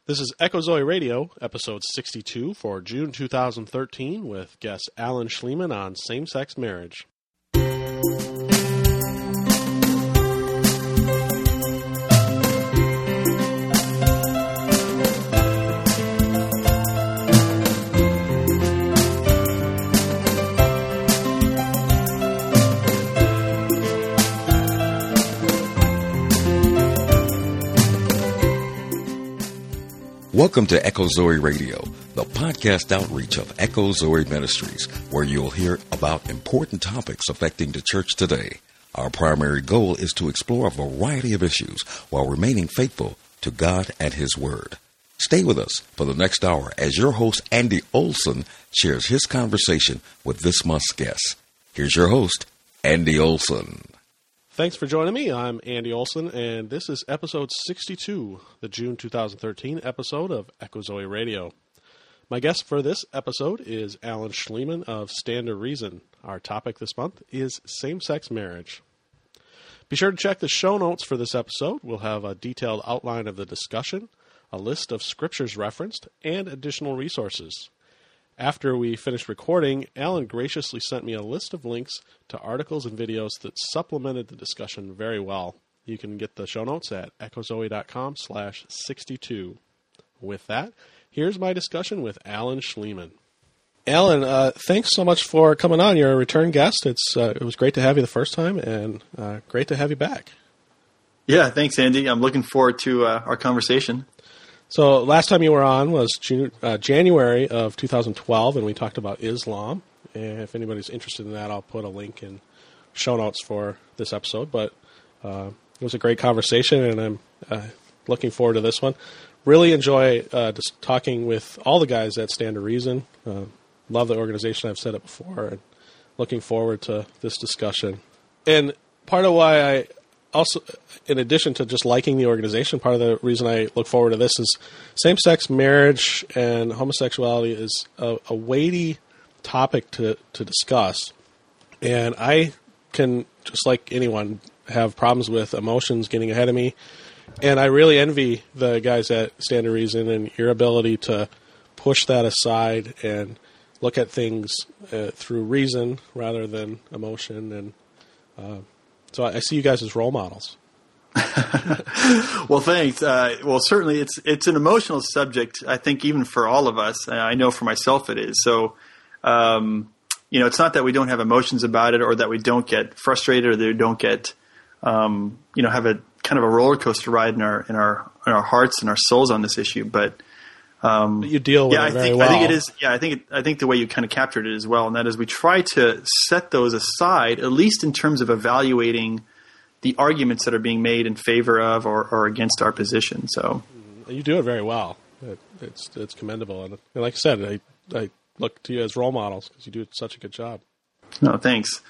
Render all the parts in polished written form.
This is Echo Zoe Radio, episode 62 for June 2013, with guest Alan Schleman on same-sex marriage. Welcome to Echo Zoe Radio, the podcast outreach of Echo Zoe Ministries, where you'll hear about important topics affecting the church today. Our primary goal is to explore a variety of issues while remaining faithful to God and His Word. Stay with us for the next hour as your host, Andy Olson, shares his conversation with this month's guest. Here's your host, Andy Olson. Thanks for joining me. I'm Andy Olson, and this is episode 62, the June 2013 episode of Echo Zoe Radio. My guest for this episode is Alan Schleman of Stand to Reason. Our topic this month is same-sex marriage. Be sure to check the show notes for this episode. We'll have a detailed outline of the discussion, a list of scriptures referenced, and additional resources. After we finished recording, Alan graciously sent me a list of links to articles and videos that supplemented the discussion very well. You can get the show notes at echozoe.com/62. With that, here's my discussion with Alan Schleman. Alan, thanks so much for coming on. You're a return guest. It was great to have you the first time, and great to have you back. Yeah, thanks, Andy. I'm looking forward to our conversation. So last time you were on was January of 2012, and we talked about Islam. And if anybody's interested in that, I'll put a link in show notes for this episode. But it was a great conversation, and I'm looking forward to this one. Really enjoy just talking with all the guys at Stand to Reason. Love the organization. I've said it before, and looking forward to this discussion. And part of why I also, in addition to just liking the organization, part of the reason I look forward to this is same-sex marriage and homosexuality is a weighty topic to discuss. And I can, just like anyone, have problems with emotions getting ahead of me. And I really envy the guys at Stand to Reason and your ability to push that aside and look at things through reason rather than emotion. And so I see you guys as role models. Well, thanks. Well, certainly it's an emotional subject, I think, even for all of us. I know for myself it is. So, it's not that we don't have emotions about it or that we don't get frustrated or that we don't get, have a kind of a roller coaster ride in our hearts and our souls on this issue. But you deal with it very well. I think it is. Yeah, I think the way you kind of captured it as well, and that is we try to set those aside, at least in terms of evaluating the arguments that are being made in favor of or against our position. So you do it very well. It's commendable, and like I said, I look to you as role models because you do such a good job. No, thanks.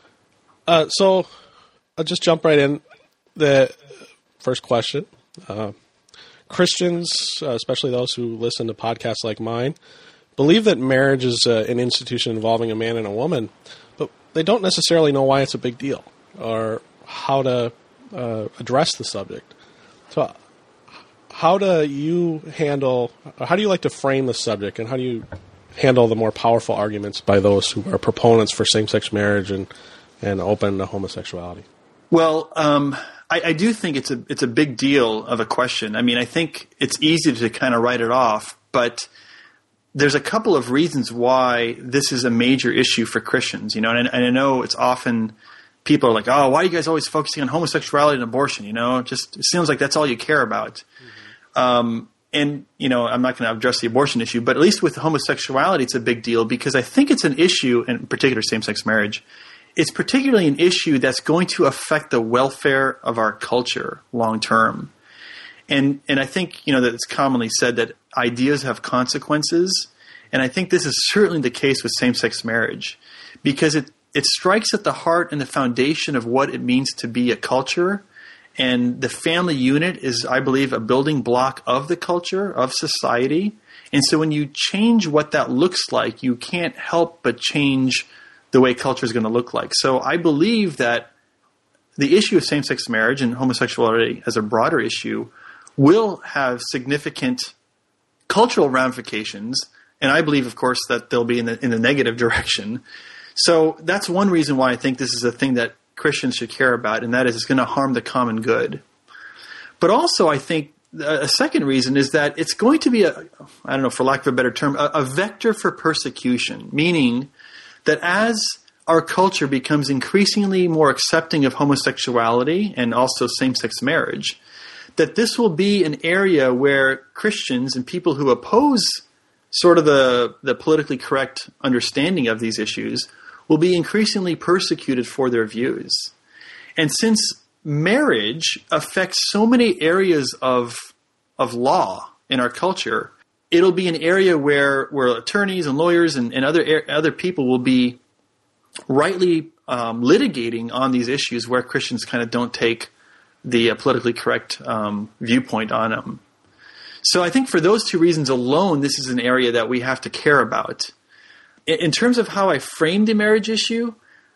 So I'll just jump right in. The first question. Christians, especially those who listen to podcasts like mine, believe that marriage is an institution involving a man and a woman, but they don't necessarily know why it's a big deal or how to address the subject. So how do you like to frame the subject, and how do you handle the more powerful arguments by those who are proponents for same-sex marriage and open to homosexuality? Well, I do think it's a big deal of a question. I mean, I think it's easy to kind of write it off, but there's a couple of reasons why this is a major issue for Christians. And I know it's often people are like, "Oh, why are you guys always focusing on homosexuality and abortion? It seems like that's all you care about." Mm-hmm. I'm not going to address the abortion issue, but at least with homosexuality, it's a big deal because I think it's an issue, in particular same-sex marriage. It's particularly an issue that's going to affect the welfare of our culture long term. And I think, that it's commonly said that ideas have consequences. And I think this is certainly the case with same-sex marriage because it strikes at the heart and the foundation of what it means to be a culture. And the family unit is, I believe, a building block of the culture, of society. And so when you change what that looks like, you can't help but change the way culture is going to look like. So I believe that the issue of same-sex marriage and homosexuality as a broader issue will have significant cultural ramifications, and I believe, of course, that they'll be in the negative direction. So that's one reason why I think this is a thing that Christians should care about, and that is it's going to harm the common good. But also, I think a second reason is that it's going to be I don't know, for lack of a better term, a vector for persecution, meaning that as our culture becomes increasingly more accepting of homosexuality and also same-sex marriage, that this will be an area where Christians and people who oppose sort of the politically correct understanding of these issues will be increasingly persecuted for their views. And since marriage affects so many areas of law in our culture, it'll be an area where attorneys and lawyers and other people will be rightly litigating on these issues where Christians kind of don't take the politically correct viewpoint on them. So I think for those two reasons alone, this is an area that we have to care about. In terms of how I frame the marriage issue,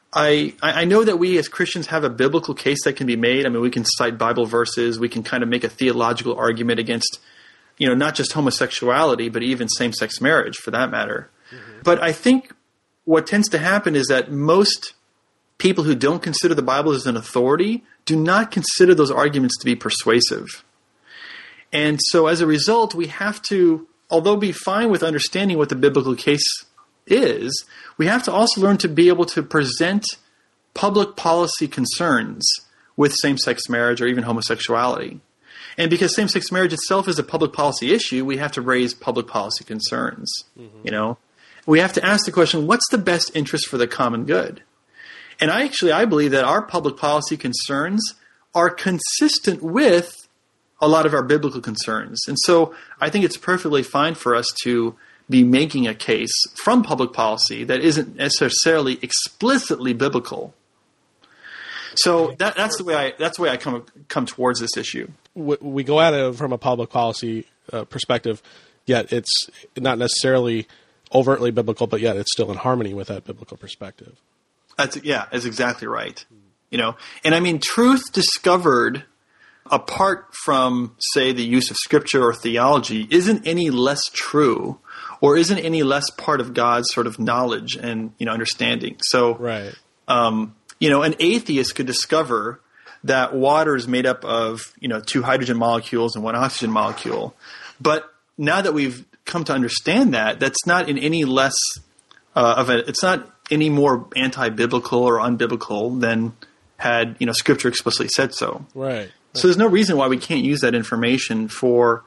I know that we as Christians have a biblical case that can be made. I mean, we can cite Bible verses. We can kind of make a theological argument against, not just homosexuality, but even same-sex marriage for that matter. Mm-hmm. But I think what tends to happen is that most people who don't consider the Bible as an authority do not consider those arguments to be persuasive. And so as a result, we have to, although be fine with understanding what the biblical case is, we have to also learn to be able to present public policy concerns with same-sex marriage or even homosexuality. And because same-sex marriage itself is a public policy issue, we have to raise public policy concerns. Mm-hmm. We have to ask the question, what's the best interest for the common good? And I believe that our public policy concerns are consistent with a lot of our biblical concerns. And so I think it's perfectly fine for us to be making a case from public policy that isn't necessarily explicitly biblical. So that's the way I come towards this issue. We go at it from a public policy perspective, yet it's not necessarily overtly biblical, but yet it's still in harmony with that biblical perspective. That's exactly right. And I mean, truth discovered apart from, say, the use of scripture or theology isn't any less true or isn't any less part of God's sort of knowledge and, understanding. So, right. An atheist could discover that water is made up of, 2 hydrogen molecules and 1 oxygen molecule. But now that we've come to understand that, that's not in any less it's not any more anti-biblical or unbiblical than had, scripture explicitly said so. Right. So there's no reason why we can't use that information for,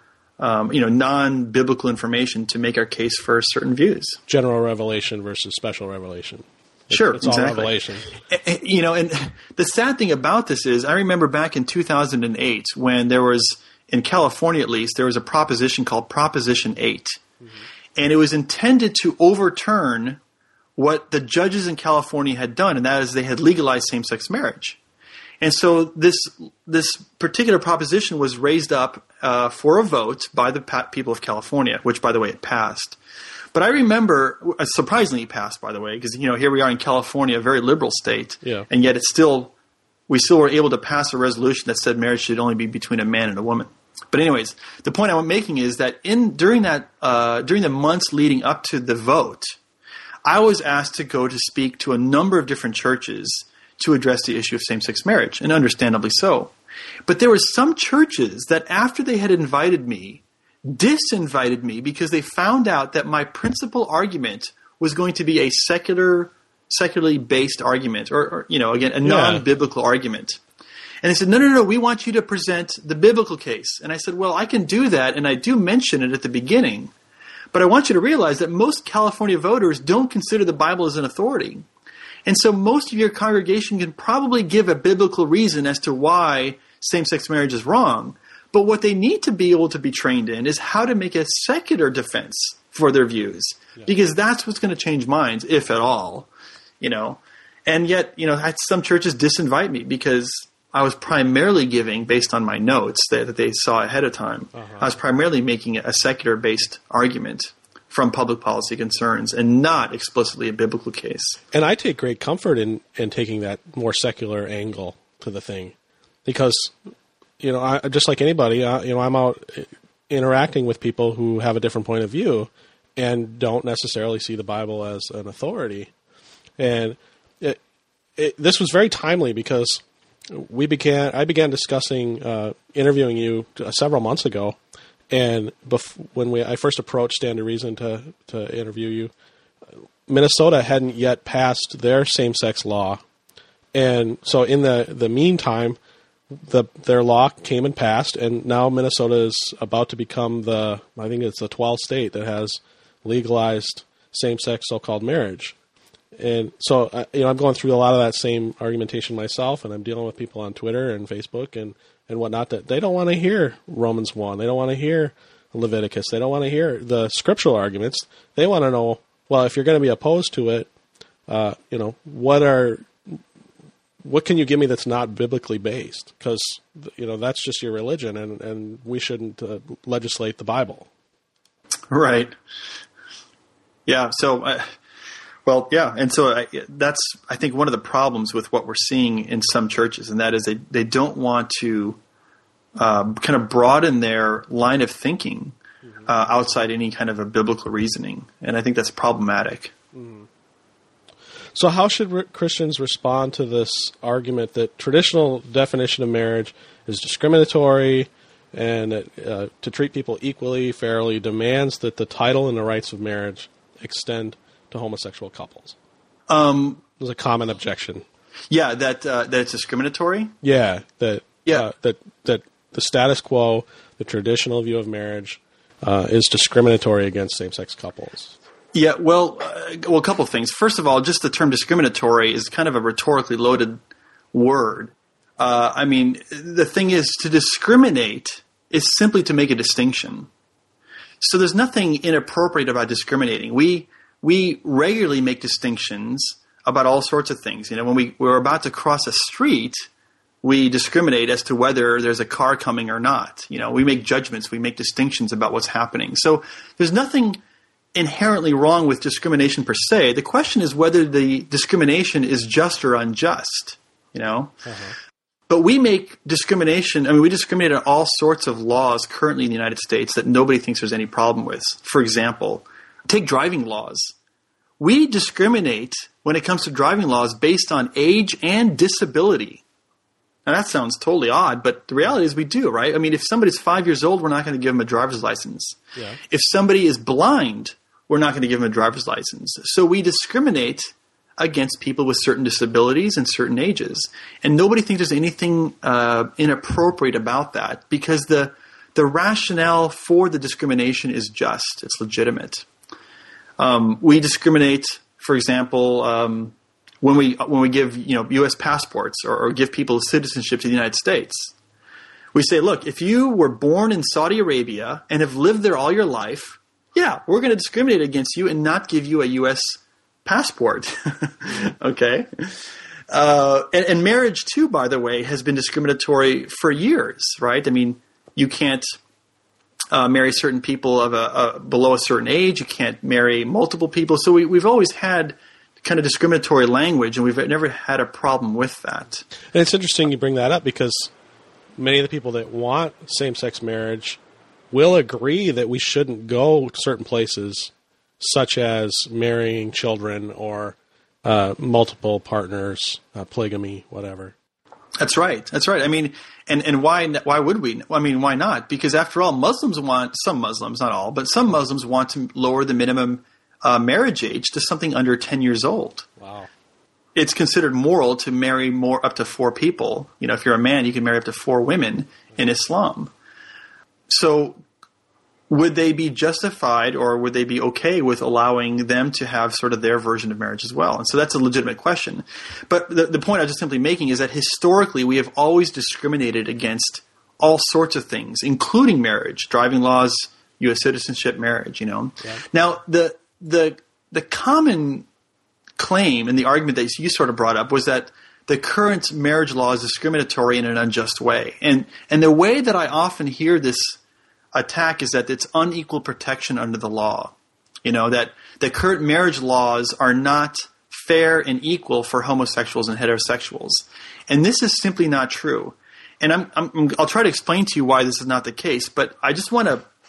non-biblical information to make our case for certain views. General revelation versus special revelation. Sure, it's exactly. all revelation. And the sad thing about this is I remember back in 2008 when there was, in California at least, there was a proposition called Proposition 8. Mm-hmm. And it was intended to overturn what the judges in California had done, and that is they had legalized same-sex marriage. And so this particular proposition was raised up for a vote by the people of California, which, by the way, it passed. But I remember, surprisingly passed, by the way, because, here we are in California, a very liberal state, and yet we still were able to pass a resolution that said marriage should only be between a man and a woman. But anyways, the point I'm making is that during the months leading up to the vote, I was asked to go to speak to a number of different churches to address the issue of same-sex marriage, and understandably so. But there were some churches that after they had invited me, disinvited me because they found out that my principal argument was going to be a secularly based argument, or again, a non-biblical argument. And they said, no, we want you to present the biblical case. And I said, well, I can do that, and I do mention it at the beginning. But I want you to realize that most California voters don't consider the Bible as an authority. And so most of your congregation can probably give a biblical reason as to why same-sex marriage is wrong. But what they need to be able to be trained in is how to make a secular defense for their views. Yeah. Because that's what's going to change minds, if at all. And yet, some churches disinvite me because I was primarily giving, based on my notes that they saw ahead of time, I was primarily making a secular-based argument from public policy concerns and not explicitly a biblical case. And I take great comfort in taking that more secular angle to the thing because, I just like anybody, I'm out interacting with people who have a different point of view and don't necessarily see the Bible as an authority. And this was very timely because I began discussing interviewing you several months ago, and when I first approached Stand to Reason to interview you, Minnesota hadn't yet passed their same-sex law, and so in the meantime, their law came and passed, and now Minnesota is about to become I think it's the 12th state that has legalized same-sex so-called marriage. And so, I'm going through a lot of that same argumentation myself, and I'm dealing with people on Twitter and Facebook and whatnot that they don't want to hear Romans 1. They don't want to hear Leviticus. They don't want to hear the scriptural arguments. They want to know, well, if you're going to be opposed to it, what can you give me that's not biblically based? Because, that's just your religion, and we shouldn't legislate the Bible. Right. Yeah. So, and so that's, I think, one of the problems with what we're seeing in some churches, and that is they don't want to kind of broaden their line of thinking outside any kind of a biblical reasoning, and I think that's problematic. Mm. So how should Christians respond to this argument that traditional definition of marriage is discriminatory and that to treat people equally, fairly, demands that the title and the rights of marriage extend to homosexual couples? There's a common objection. Yeah, that it's discriminatory? Yeah, that the status quo, the traditional view of marriage, is discriminatory against same-sex couples. Yeah, well, a couple of things. First of all, just the term discriminatory is kind of a rhetorically loaded word. The thing is, to discriminate is simply to make a distinction. So there's nothing inappropriate about discriminating. We regularly make distinctions about all sorts of things. When we're about to cross a street, we discriminate as to whether there's a car coming or not. We make judgments. We make distinctions about what's happening. So there's nothing inherently wrong with discrimination per se. The question is whether the discrimination is just or unjust, But we make discrimination, we discriminate on all sorts of laws currently in the United States that nobody thinks there's any problem with. For example, take driving laws. We discriminate when it comes to driving laws based on age and disability. Now that sounds totally odd, but the reality is we do, right? If somebody's 5 years old, we're not going to give them a driver's license. Yeah. If somebody is blind, we're not going to give them a driver's license. So we discriminate against people with certain disabilities and certain ages. And nobody thinks there's anything inappropriate about that because the rationale for the discrimination is just. It's legitimate. We discriminate, for example, when we give U.S. passports or give people citizenship to the United States. We say, look, if you were born in Saudi Arabia and have lived there all your life, yeah, we're going to discriminate against you and not give you a U.S. passport. Okay? And marriage, too, by the way, has been discriminatory for years, right? You can't marry certain people of below a certain age. You can't marry multiple people. So we've always had kind of discriminatory language, and we've never had a problem with that. And it's interesting you bring that up because many of the people that want same-sex marriage will agree that we shouldn't go to certain places, such as marrying children or multiple partners, polygamy, whatever. That's right. And why would we? Why not? Because after all, some Muslims, not all, but some Muslims want to lower the minimum marriage age to something under 10 years old. Wow. It's considered moral to marry up to 4 people. If you're a man, you can marry up to 4 women in Islam. So would they be justified or would they be okay with allowing them to have sort of their version of marriage as well? And so that's a legitimate question. But the point I was just simply making is that historically we have always discriminated against all sorts of things, including marriage, driving laws, U.S. citizenship, marriage, Yeah. Now, the common claim and the argument that you sort of brought up was that the current marriage law is discriminatory in an unjust way. And the way that I often hear this attack is that it's unequal protection under the law. That the current marriage laws are not fair and equal for homosexuals and heterosexuals. And this is simply not true. And I'll try to explain to you why this is not the case, but I just want to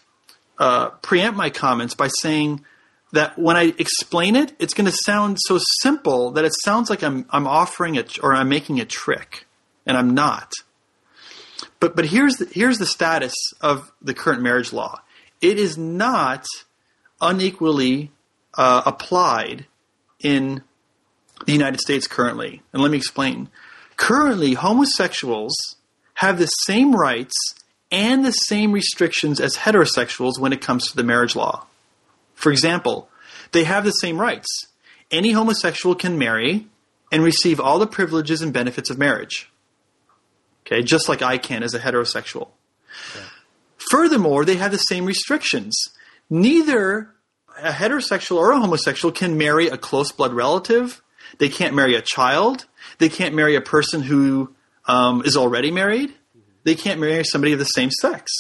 preempt my comments by saying that when I explain it, it's going to sound so simple that it sounds like I'm offering it or I'm making a trick, and I'm not. But here's the status of the current marriage law. It is not unequally applied in the United States currently. And let me explain. Currently, homosexuals have the same rights and the same restrictions as heterosexuals when it comes to the marriage law. For example, they have the same rights. Any homosexual can marry and receive all the privileges and benefits of marriage. Okay, just like I can as a heterosexual. Okay. Furthermore, they have the same restrictions. Neither a heterosexual or a homosexual can marry a close blood relative. They can't marry a child. They can't marry a person who is already married. They can't marry somebody of the same sex.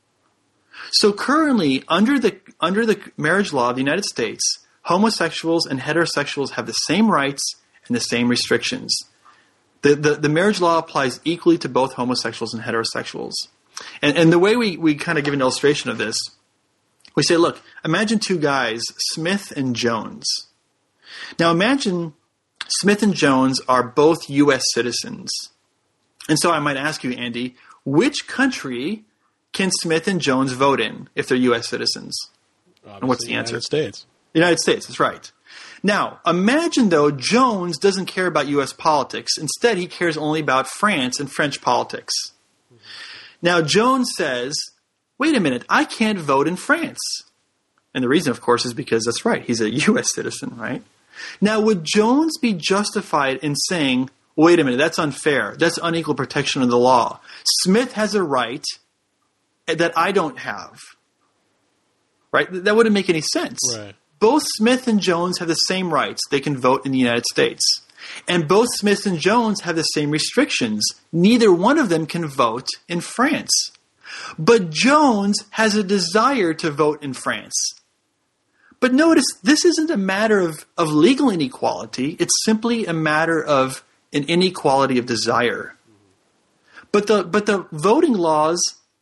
So currently, under the marriage law of the United States, homosexuals and heterosexuals have the same rights and the same restrictions. The marriage law applies equally to both homosexuals and heterosexuals. And the way we kind of give an illustration of this, we say, look, imagine two guys, Smith and Jones. Now imagine Smith and Jones are both U.S. citizens. And so I might ask you, Andy, which country can Smith and Jones vote in if they're U.S. citizens? Obviously, and what's the answer? United States. The United States, that's right. Now, imagine, though, Jones doesn't care about U.S. politics. Instead, he cares only about France and French politics. Mm-hmm. Now, Jones says, wait a minute, I can't vote in France. And the reason, of course, is because that's right. He's a U.S. citizen, right? Now, would Jones be justified in saying, wait a minute, that's unfair. That's unequal protection of the law. Smith has a right that I don't have. Right? That wouldn't make any sense. Right. Both Smith and Jones have the same rights. They can vote in the United States. And both Smith and Jones have the same restrictions. Neither one of them can vote in France. But Jones has a desire to vote in France. But notice, this isn't a matter of legal inequality. It's simply a matter of an inequality of desire. But the voting laws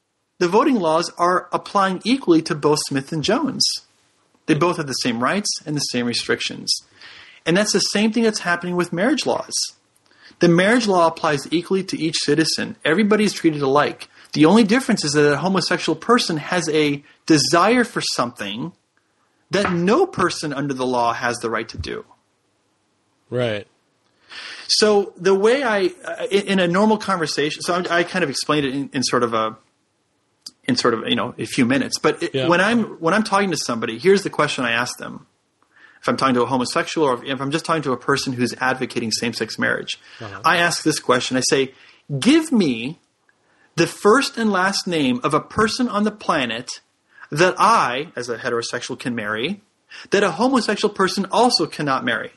are applying equally to both Smith and Jones. They both have the same rights and the same restrictions. And that's the same thing that's happening with marriage laws. The marriage law applies equally to each citizen. Everybody is treated alike. The only difference is that a homosexual person has a desire for something that no person under the law has the right to do. Right. So the way in a normal conversation, so I kind of explained it in sort of a few minutes. But when I'm talking to somebody, here's the question I ask them. If I'm talking to a homosexual or if I'm just talking to a person who's advocating same-sex marriage, I ask this question. I say, give me the first and last name of a person on the planet that I, as a heterosexual, can marry, that a homosexual person also cannot marry.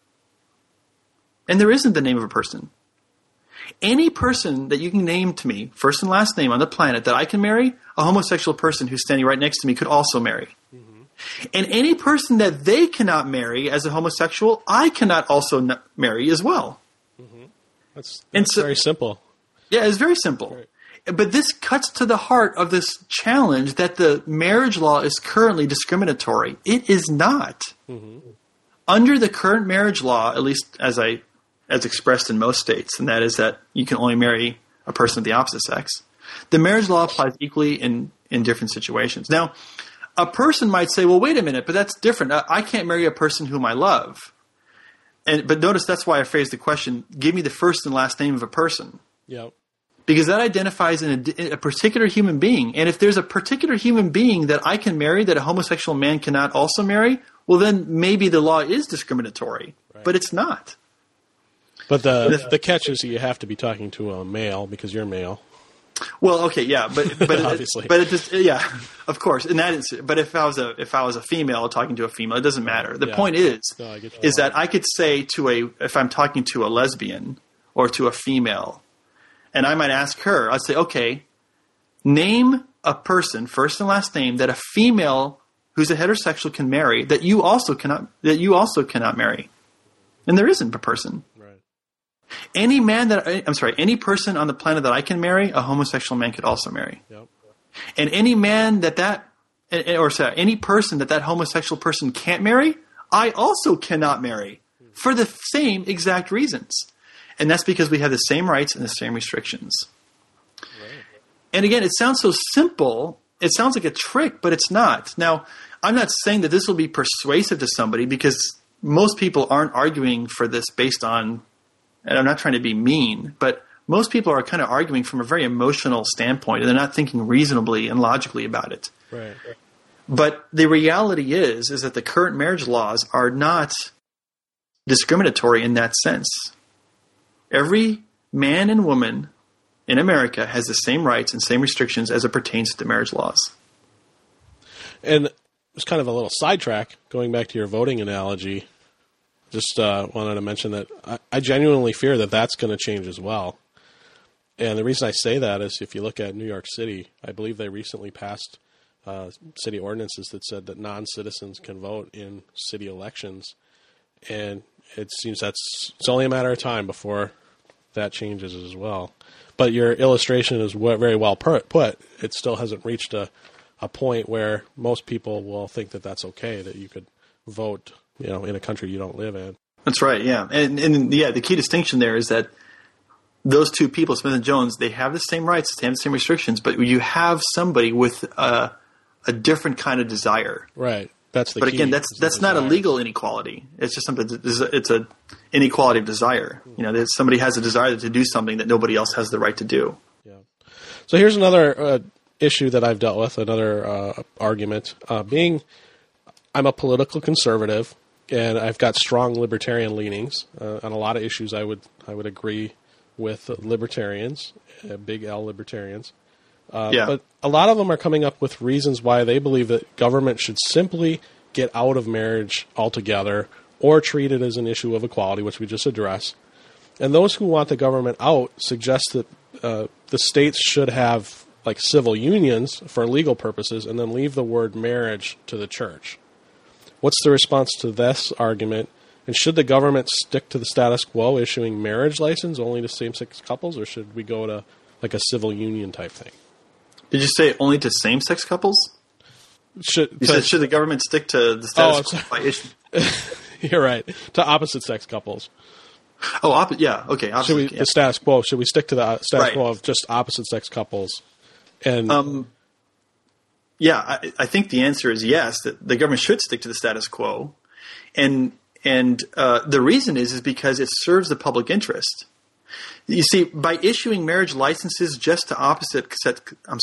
And there isn't the name of a person. Any person that you can name to me, first and last name on the planet that I can marry, a homosexual person who's standing right next to me could also marry. Mm-hmm. And any person that they cannot marry as a homosexual, I cannot also marry as well. Mm-hmm. That's very simple. Yeah, it's very simple. Right. But this cuts to the heart of this challenge that the marriage law is currently discriminatory. It is not. Mm-hmm. Under the current marriage law, at least as expressed in most states, and that is that you can only marry a person of the opposite sex, the marriage law applies equally in different situations. Now, a person might say, well, wait a minute, but that's different. I can't marry a person whom I love. But notice that's why I phrased the question, give me the first and last name of a person. Yep. Because that identifies a particular human being. And if there's a particular human being that I can marry that a homosexual man cannot also marry, well, then maybe the law is discriminatory. Right. But it's not. But the catch is you have to be talking to a male because you're male. Well, okay, yeah, but obviously, but it just of course. And that is, but if I was a female talking to a female, it doesn't matter. The point is that I could say if I'm talking to a lesbian or to a female, and I might ask her, I'd say, okay, name a person, first and last name, that a female who's a heterosexual can marry that you also cannot marry, and there isn't a person. Any person on the planet that I can marry, a homosexual man could also marry. Yep. And any man that any person that homosexual person can't marry, I also cannot marry for the same exact reasons. And that's because we have the same rights and the same restrictions. Right. And again, it sounds so simple. It sounds like a trick, but it's not. Now, I'm not saying that this will be persuasive to somebody, because most people aren't arguing for this based on, and I'm not trying to be mean, but most people are kind of arguing from a very emotional standpoint, and they're not thinking reasonably and logically about it. Right. But the reality is that the current marriage laws are not discriminatory in that sense. Every man and woman in America has the same rights and same restrictions as it pertains to marriage laws. And it's kind of a little sidetrack, going back to your voting analogy. Just wanted to mention that I genuinely fear that that's going to change as well. And the reason I say that is if you look at New York City, I believe they recently passed city ordinances that said that non-citizens can vote in city elections. And it seems it's only a matter of time before that changes as well. But your illustration is very well put. It still hasn't reached a point where most people will think that that's okay, that you could vote, in a country you don't live in. That's right, yeah. And the key distinction there is that those two people, Smith and Jones, they have the same rights, they have the same restrictions, but you have somebody with a different kind of desire. Right. That's the key. But again, that's not a legal inequality. It's just something. It's an inequality of desire. That somebody has a desire to do something that nobody else has the right to do. Yeah. So here's another issue that I've dealt with. Another argument. I'm a political conservative, and I've got strong libertarian leanings on a lot of issues. I would agree with libertarians, big L libertarians. But a lot of them are coming up with reasons why they believe that government should simply get out of marriage altogether or treat it as an issue of equality, which we just addressed. And those who want the government out suggest that the states should have like civil unions for legal purposes and then leave the word marriage to the church. What's the response to this argument? And should the government stick to the status quo, issuing marriage license only to same-sex couples, or should we go to like a civil union type thing? Did you say only to same-sex couples? Should the government stick to the status quo by issue? You're right. To opposite-sex couples. Oh, yeah. Okay. The status quo. Should we stick to the status quo of just opposite-sex couples? And I think the answer is yes. That the government should stick to the status quo, and the reason is because it serves the public interest. You see, by issuing marriage licenses just to opposite-sex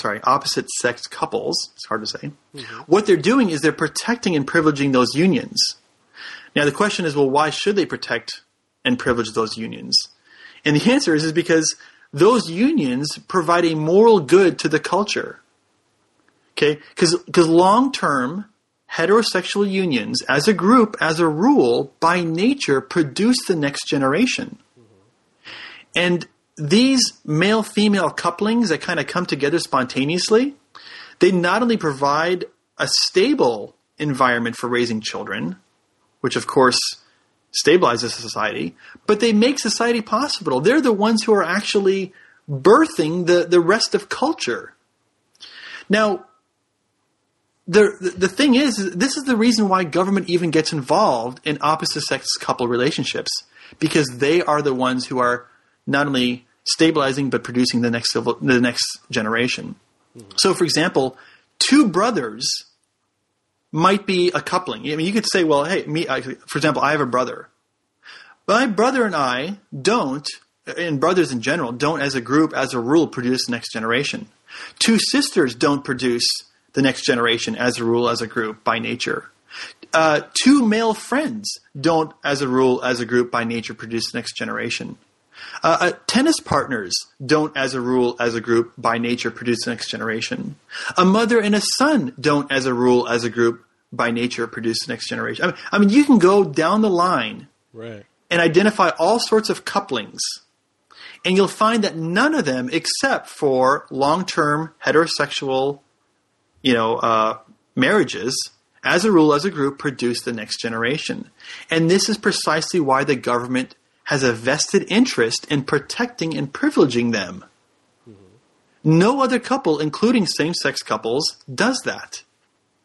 couples, it's hard to say, what they're doing is they're protecting and privileging those unions. Now, the question is, well, why should they protect and privilege those unions? And the answer is because those unions provide a moral good to the culture. Okay? Because long-term heterosexual unions, as a group, as a rule, by nature, produce the next generation. And these male-female couplings that kind of come together spontaneously, they not only provide a stable environment for raising children, which of course stabilizes society, but they make society possible. They're the ones who are actually birthing the rest of culture. Now, the thing is, this is the reason why government even gets involved in opposite-sex couple relationships, because they are the ones who are not only stabilizing but producing the next generation. So, for example, two brothers might be a coupling. I mean, you could say, well, hey, for example, I have a brother. My brother and I don't, and brothers in general, don't as a group, as a rule, produce the next generation. Two sisters don't produce the next generation as a rule, as a group, by nature. Two male friends don't, as a rule, as a group, by nature, produce the next generation. Tennis partners don't, as a rule, as a group, by nature, produce the next generation. A mother and a son don't, as a rule, as a group, by nature, produce the next generation. I mean, you can go down the line and identify all sorts of couplings, and you'll find that none of them, except for long-term heterosexual, marriages, as a rule, as a group, produce the next generation. And this is precisely why the government has a vested interest in protecting and privileging them. No other couple, including same-sex couples, does that.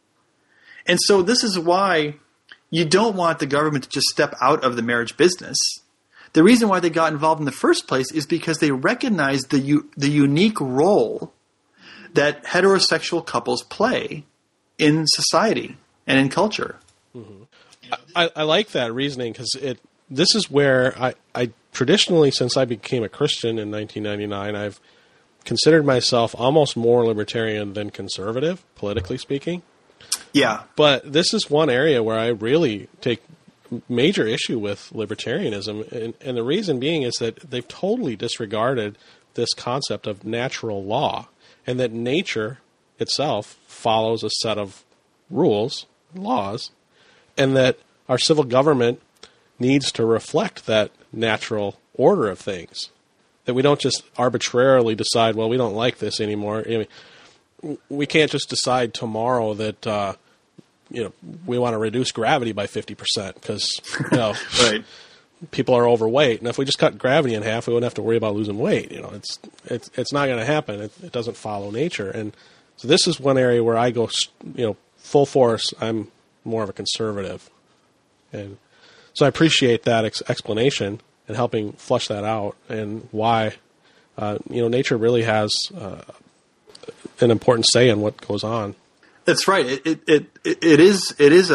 And so this is why you don't want the government to just step out of the marriage business. The reason why they got involved in the first place is because they recognized the unique role that heterosexual couples play in society and in culture. Mm-hmm. I like that reasoning because this is where I traditionally, since I became a Christian in 1999, I've considered myself almost more libertarian than conservative, politically speaking. Yeah. But this is one area where I really take major issue with libertarianism. And the reason being is that they've totally disregarded this concept of natural law and that nature itself follows a set of rules, laws, and that our civil government needs to reflect that natural order of things. That we don't just arbitrarily decide, well, we don't like this anymore. I mean, we can't just decide tomorrow that we want to reduce gravity by 50% because right. people are overweight, and if we just cut gravity in half, we wouldn't have to worry about losing weight. It's not going to happen. It doesn't follow nature, and so this is one area where I go full force. I'm more of a conservative, and so I appreciate that explanation and helping flush that out and why nature really has an important say in what goes on. That's right. It is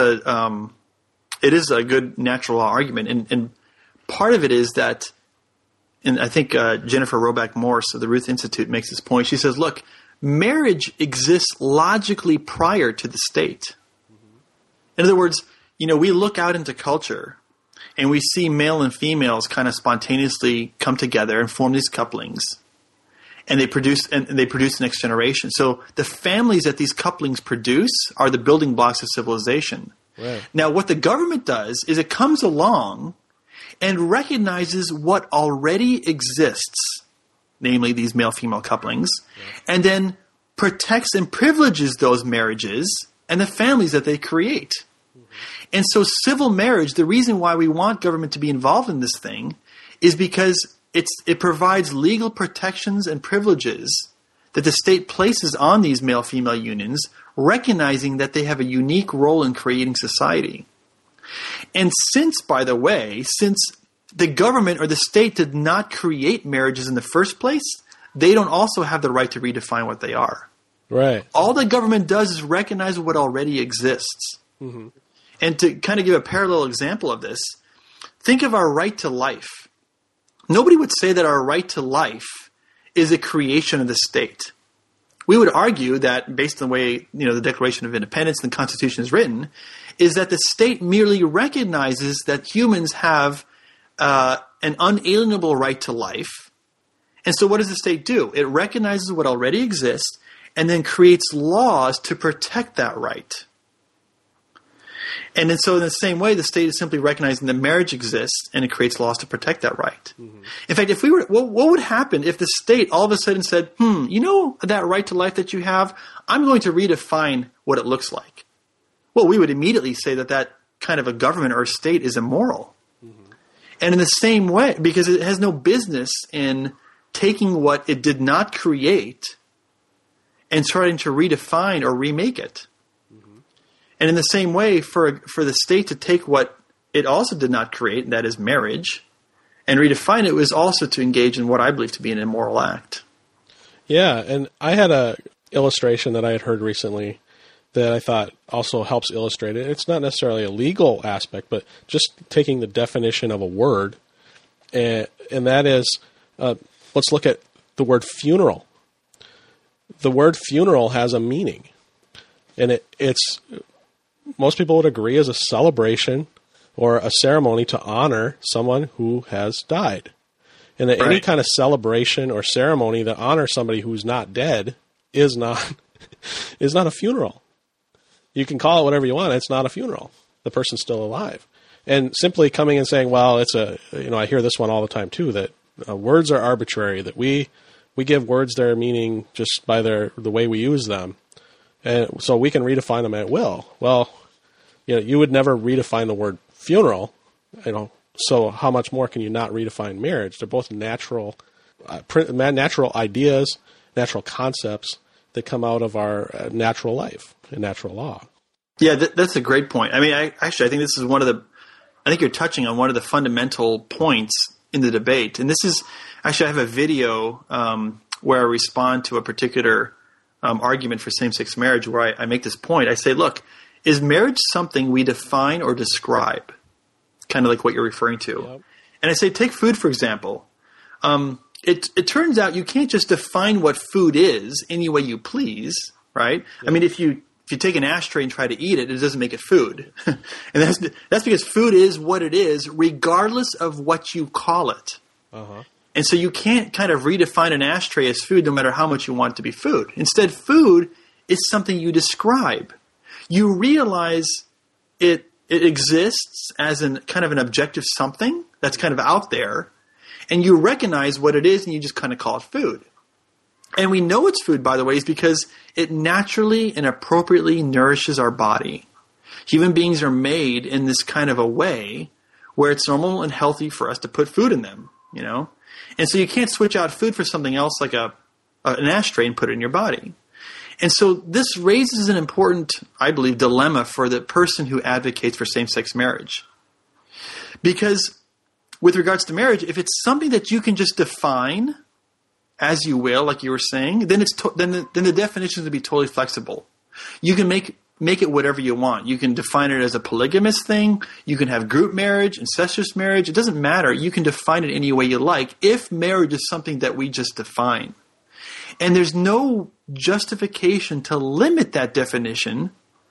a good natural law argument, and part of it is that, and I think Jennifer Roback Morse of the Ruth Institute makes this point. She says, "Look, marriage exists logically prior to the state." In other words, we look out into culture, and we see male and females kind of spontaneously come together and form these couplings. And they produce the next generation. So the families that these couplings produce are the building blocks of civilization. Right. Now, what the government does is it comes along and recognizes what already exists, namely these male-female couplings, and then protects and privileges those marriages and the families that they create. And so civil marriage, the reason why we want government to be involved in this thing is because it provides legal protections and privileges that the state places on these male-female unions, recognizing that they have a unique role in creating society. And since the government or the state did not create marriages in the first place, they don't also have the right to redefine what they are. Right. All the government does is recognize what already exists. Mm-hmm. And to kind of give a parallel example of this, think of our right to life. Nobody would say that our right to life is a creation of the state. We would argue that, based on the way the Declaration of Independence and the Constitution is written, is that the state merely recognizes that humans have an unalienable right to life. And so what does the state do? It recognizes what already exists and then creates laws to protect that right. And then so in the same way, the state is simply recognizing that marriage exists and it creates laws to protect that right. Mm-hmm. In fact, if what would happen if the state all of a sudden said, that right to life that you have, I'm going to redefine what it looks like. Well, we would immediately say that kind of a government or a state is immoral. Mm-hmm. And in the same way, because it has no business in taking what it did not create and trying to redefine or remake it. And in the same way, for the state to take what it also did not create, that is marriage, and redefine it was also to engage in what I believe to be an immoral act. Yeah, and I had a illustration that I had heard recently that I thought also helps illustrate it. It's not necessarily a legal aspect, but just taking the definition of a word, and that is, let's look at the word funeral. The word funeral has a meaning, and it's... most people would agree is a celebration or a ceremony to honor someone who has died. And that any kind of celebration or ceremony that honors somebody who's not dead is not a funeral. You can call it whatever you want. It's not a funeral. The person's still alive. And simply coming and saying, well, it's I hear this one all the time too, that words are arbitrary, that we give words their meaning just by the way we use them. And so we can redefine them at will. Well, you would never redefine the word funeral, so how much more can you not redefine marriage? They're both natural ideas, natural concepts that come out of our natural life and natural law. Yeah, that's a great point. I mean, I think this is I think you're touching on one of the fundamental points in the debate. And this is, actually, I have a video where I respond to a particular argument for same-sex marriage where I make this point. I say, look, is marriage something we define or describe? Kind of like what you're referring to. Yep. And I say, take food, for example. It turns out you can't just define what food is any way you please, right? Yep. I mean, if you take an ashtray and try to eat it, it doesn't make it food. And that's because food is what it is, regardless of what you call it. Uh-huh. And so you can't kind of redefine an ashtray as food no matter how much you want it to be food. Instead, food is something you describe. You realize it exists as kind of an objective something that's kind of out there, and you recognize what it is and you just kind of call it food. And we know it's food, by the way, is because it naturally and appropriately nourishes our body. Human beings are made in this kind of a way where it's normal and healthy for us to put food in them, you know? And so you can't switch out food for something else like an ashtray and put it in your body. And so this raises an important, I believe, dilemma for the person who advocates for same-sex marriage. Because with regards to marriage, if it's something that you can just define as you will, like you were saying, then then the definitions would be totally flexible. You can make it whatever you want. You can define it as a polygamous thing. You can have group marriage, incestuous marriage. It doesn't matter. You can define it any way you like if marriage is something that we just define. And there's no justification to limit that definition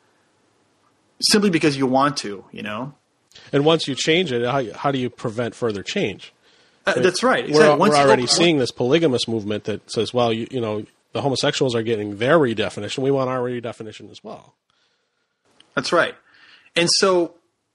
simply because you want to, you know? And once you change it, how do you prevent further change? That's right. Exactly. We're already seeing this polygamous movement that says, well, you know, the homosexuals are getting their redefinition. We want our redefinition as well. That's right. And so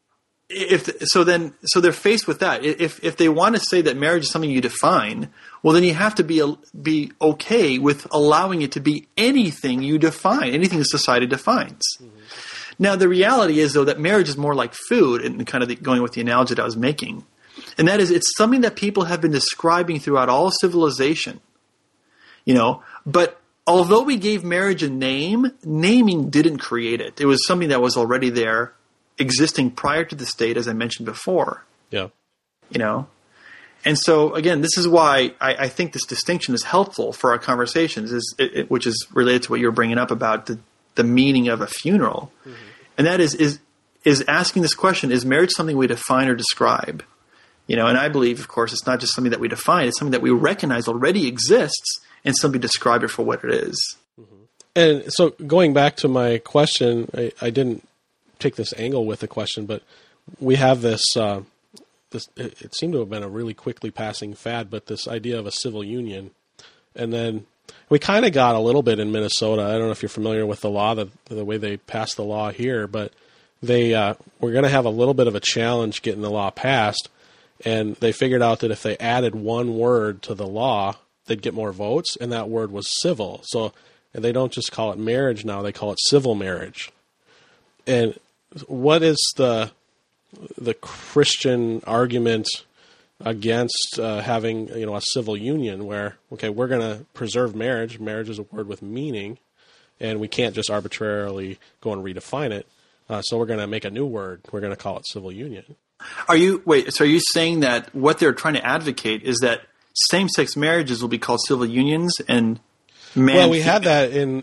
so they're faced with that. If they want to say that marriage is something you define, well, then you have to be okay with allowing it to be anything you define, anything the society defines. Mm-hmm. Now, the reality is, though, that marriage is more like food, and kind of going with the analogy that I was making. And that is, it's something that people have been describing throughout all civilization, you know. But although we gave marriage a name, naming didn't create it. It was something that was already there, existing prior to the state, as I mentioned before. Yeah. You know. And so, again, this is why I think this distinction is helpful for our conversations, which is related to what you were bringing up about the meaning of a funeral. Mm-hmm. And that is asking this question, is marriage something we define or describe? You know, and I believe, of course, it's not just something that we define. It's something that we recognize already exists and simply describe it for what it is. Mm-hmm. And so going back to my question, I didn't take this angle with the question, but we have this it seemed to have been a really quickly passing fad, but this idea of a civil union. And then we kind of got a little bit in Minnesota. I don't know if you're familiar with the law, the way they passed the law here, but we're going to have a little bit of a challenge getting the law passed. And they figured out that if they added one word to the law, they'd get more votes, and that word was civil. So they don't just call it marriage now, they call it civil marriage. And what is the Christian argument against having, you know, a civil union where, okay, we're going to preserve marriage. Marriage is a word with meaning, and we can't just arbitrarily go and redefine it. So we're going to make a new word. We're going to call it civil union. Are you saying that what they're trying to advocate is that same-sex marriages will be called civil unions and Well, we had that in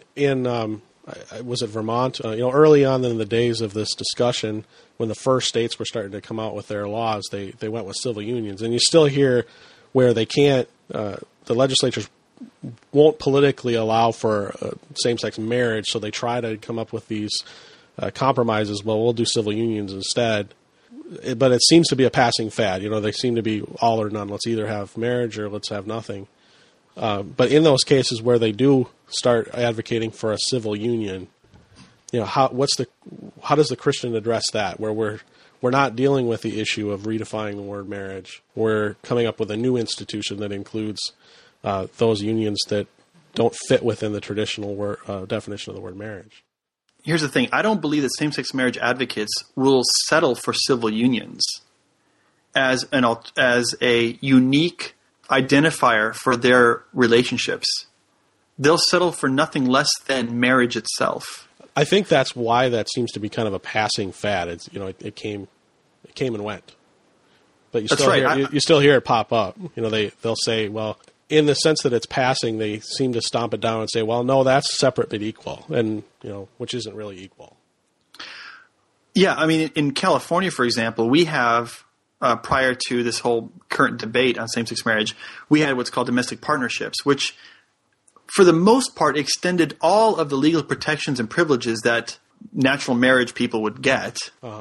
was it Vermont? You know, early on in the days of this discussion, when the first states were starting to come out with their laws, they went with civil unions, and you still hear where they can't. The legislatures won't politically allow for same-sex marriage, so they try to come up with these compromises. Well, we'll do civil unions instead. But it seems to be a passing fad. You know, they seem to be all or none. Let's either have marriage or let's have nothing. But in those cases where they do start advocating for a civil union, you know, how does the Christian address that? Where we're not dealing with the issue of redefining the word marriage. We're coming up with a new institution that includes those unions that don't fit within the traditional definition of the word marriage. Here's the thing. I don't believe that same-sex marriage advocates will settle for civil unions as a unique identifier for their relationships. They'll settle for nothing less than marriage itself. I think that's why that seems to be kind of a passing fad. It's, it came and went. But you still you still hear it pop up. They'll say, well, in the sense that it's passing, they seem to stomp it down and say, well, no, that's separate but equal, and which isn't really equal. Yeah, I mean, in California, for example, we have prior to this whole current debate on same-sex marriage, we had what's called domestic partnerships, which, for the most part, extended all of the legal protections and privileges that natural marriage people would get.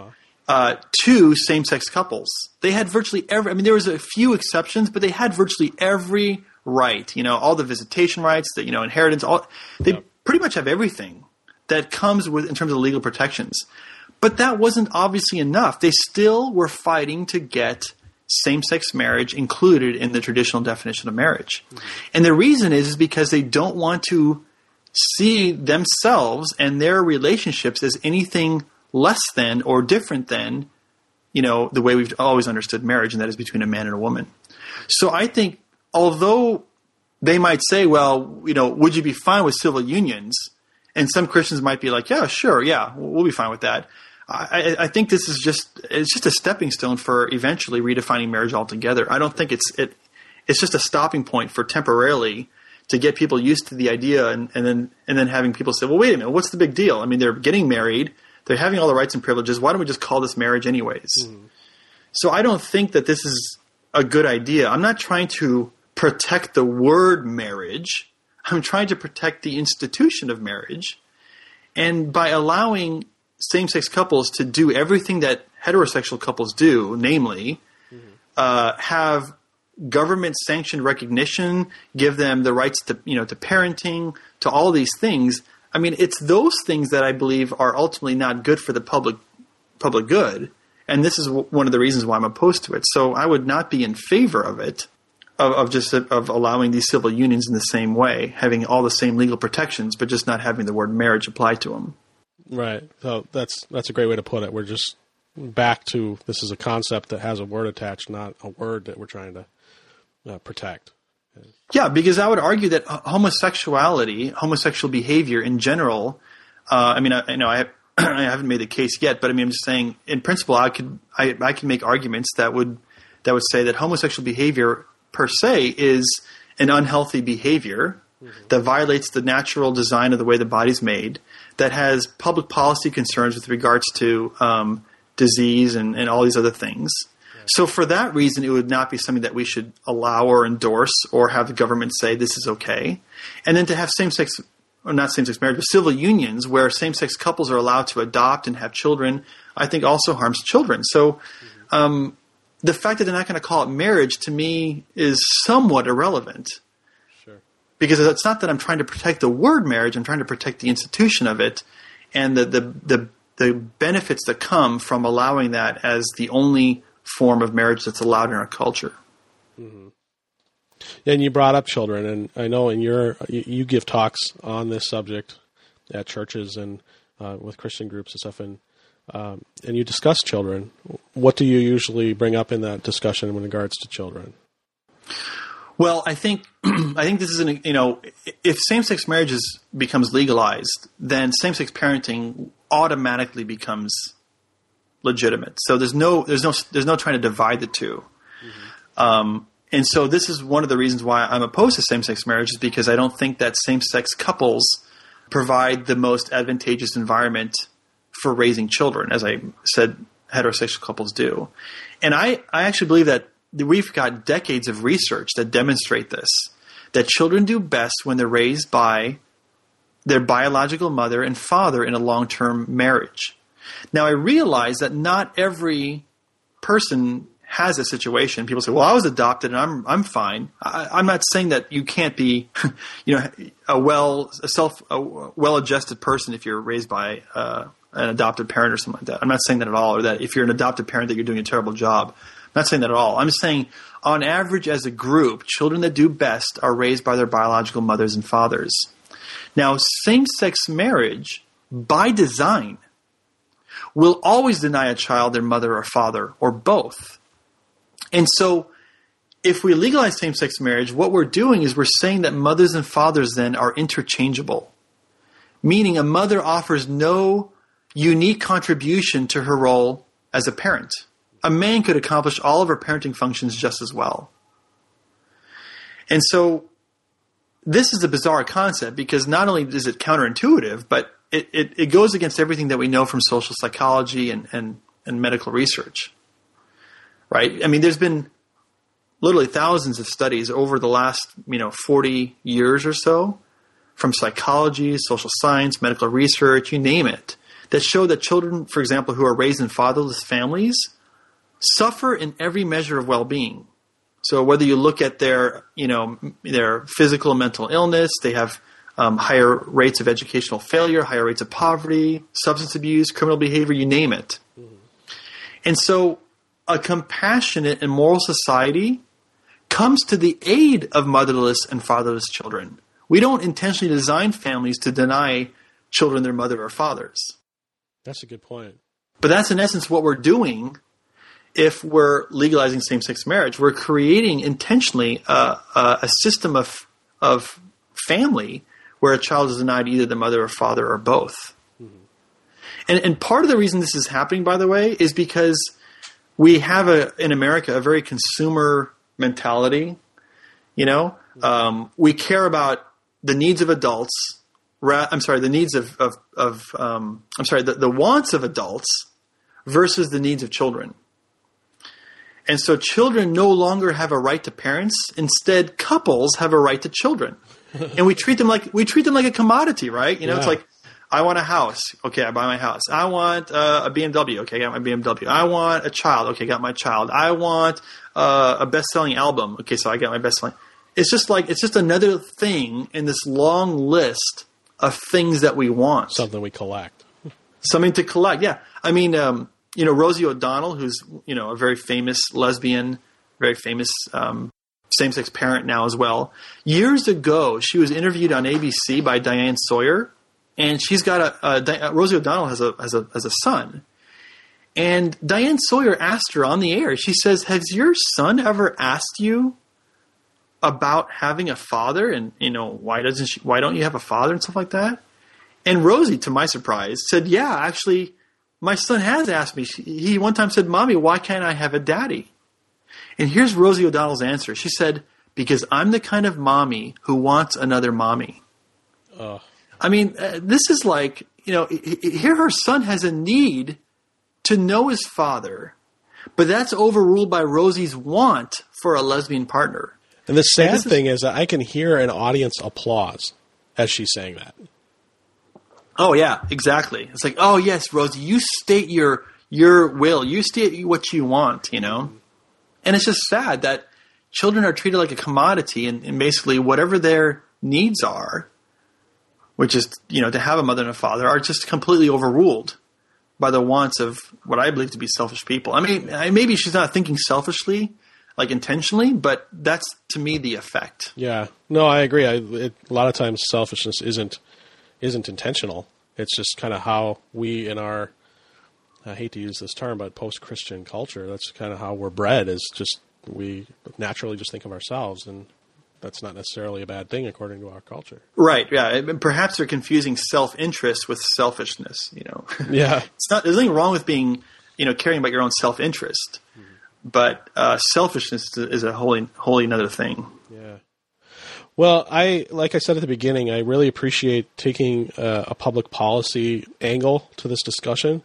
To same-sex couples. They had virtually there was a few exceptions, but they had virtually every right, all the visitation rights, the, inheritance, they pretty much have everything that comes with in terms of legal protections. But that wasn't obviously enough. They still were fighting to get same-sex marriage included in the traditional definition of marriage. Mm-hmm. And the reason is because they don't want to see themselves and their relationships as anything less than or different than, the way we've always understood marriage, and that is between a man and a woman. So I think, although they might say, well, would you be fine with civil unions? And some Christians might be like, yeah, sure, yeah, we'll be fine with that. I think this is just a stepping stone for eventually redefining marriage altogether. I don't think it's just a stopping point for temporarily to get people used to the idea, and then having people say, well, wait a minute, what's the big deal? I mean, they're getting married. They're having all the rights and privileges. Why don't we just call this marriage anyways? Mm-hmm. So I don't think that this is a good idea. I'm not trying to protect the word marriage. I'm trying to protect the institution of marriage. And by allowing same-sex couples to do everything that heterosexual couples do, namely have government-sanctioned recognition, give them the rights to parenting, to all these things. I mean, it's those things that I believe are ultimately not good for the public good, and this is one of the reasons why I'm opposed to it. So I would not be in favor of it, of allowing these civil unions in the same way, having all the same legal protections, but just not having the word marriage apply to them. Right. So that's a great way to put it. We're just back to, this is a concept that has a word attached, not a word that we're trying to protect. Yeah, because I would argue that homosexual behavior in general, I haven't made the case yet, but I'm just saying, in principle, I can make arguments that would say that homosexual behavior per se is an unhealthy behavior that violates the natural design of the way the body's made, that has public policy concerns with regards to disease and all these other things. So for that reason, it would not be something that we should allow or endorse or have the government say this is okay. And then to have not same-sex marriage, but civil unions where same-sex couples are allowed to adopt and have children, I think also harms children. So the fact that they're not going to call it marriage, to me, is somewhat irrelevant. Sure. Because it's not that I'm trying to protect the word marriage, I'm trying to protect the institution of it and the benefits that come from allowing that as the only form of marriage that's allowed in our culture. Mm-hmm. And you brought up children, and I know you give talks on this subject at churches and with Christian groups and stuff, and you discuss children. What do you usually bring up in that discussion in regards to children? Well, I think this is if same-sex marriage becomes legalized, then same-sex parenting automatically becomes legitimate. So there's no trying to divide the two. Mm-hmm. And so this is one of the reasons why I'm opposed to same-sex marriage, is because I don't think that same-sex couples provide the most advantageous environment for raising children, as I said heterosexual couples do. And I actually believe that we've got decades of research that demonstrate this, that children do best when they're raised by their biological mother and father in a long-term marriage. Now, I realize that not every person has a situation. People say, well, I was adopted and I'm fine. I'm not saying that you can't be, a well-adjusted person if you're raised by an adopted parent or something like that. I'm not saying that at all, or that if you're an adopted parent that you're doing a terrible job. I'm not saying that at all. I'm saying, on average, as a group, children that do best are raised by their biological mothers and fathers. Now, same-sex marriage, by design, will always deny a child their mother or father, or both. And so if we legalize same-sex marriage, what we're doing is we're saying that mothers and fathers then are interchangeable. meaning a mother offers no unique contribution to her role as a parent. A man could accomplish all of her parenting functions just as well. And so this is a bizarre concept because not only is it counterintuitive, but it goes against everything that we know from social psychology and medical research. Right? I mean, there's been literally thousands of studies over the last 40 years or so from psychology, social science, medical research, you name it, that show that children, for example, who are raised in fatherless families suffer in every measure of well-being. So whether you look at their physical and mental illness, they have higher rates of educational failure, higher rates of poverty, substance abuse, criminal behavior, you name it. Mm-hmm. And so a compassionate and moral society comes to the aid of motherless and fatherless children. We don't intentionally design families to deny children their mother or fathers. That's a good point. But that's in essence what we're doing if we're legalizing same-sex marriage. We're creating intentionally a system of family where a child is denied either the mother or father or both. Mm-hmm. And part of the reason this is happening, by the way, is because we have in America a very consumer mentality. We care about the needs of adults. The needs the wants of adults versus the needs of children. And so children no longer have a right to parents. Instead, couples have a right to children. And we treat them like a commodity, right? It's like, I want a house. Okay, I buy my house. I want a BMW. Okay, I got my BMW. I want a child. Okay, got my child. I want a best-selling album. Okay, so I got my best-selling. It's just another thing in this long list of things that we want. Something we collect. Something to collect, yeah. I mean, Rosie O'Donnell, who's, a very famous lesbian, very famous same-sex parent now as well. Years ago, she was interviewed on ABC by Diane Sawyer, and she's got Rosie O'Donnell has a son. And Diane Sawyer asked her on the air, she says, has your son ever asked you about having a father? And, why don't you have a father and stuff like that? And Rosie, to my surprise, said, yeah, actually, my son has asked me. He one time said, Mommy, why can't I have a daddy? And here's Rosie O'Donnell's answer. She said, because I'm the kind of mommy who wants another mommy. I mean, this is like, here her son has a need to know his father, but that's overruled by Rosie's want for a lesbian partner. And the sad thing is that I can hear an audience applause as she's saying that. Oh, yeah, exactly. It's like, oh, yes, Rosie, you state your will. You state what you want, And it's just sad that children are treated like a commodity and basically whatever their needs are, which is, to have a mother and a father, are just completely overruled by the wants of what I believe to be selfish people. I mean, maybe she's not thinking selfishly, like intentionally, but that's, to me, the effect. Yeah. No, I agree. A lot of times selfishness isn't intentional. It's just kind of how we in our, I hate to use this term, but post-Christian culture, that's kind of how we're bred, is just we naturally just think of ourselves, and that's not necessarily a bad thing according to our culture. Right, yeah. Perhaps they're confusing self-interest with selfishness, Yeah. There's nothing wrong with being, caring about your own self-interest, but selfishness is a wholly another thing. Yeah. Well, like I said at the beginning, I really appreciate taking a public policy angle to this discussion.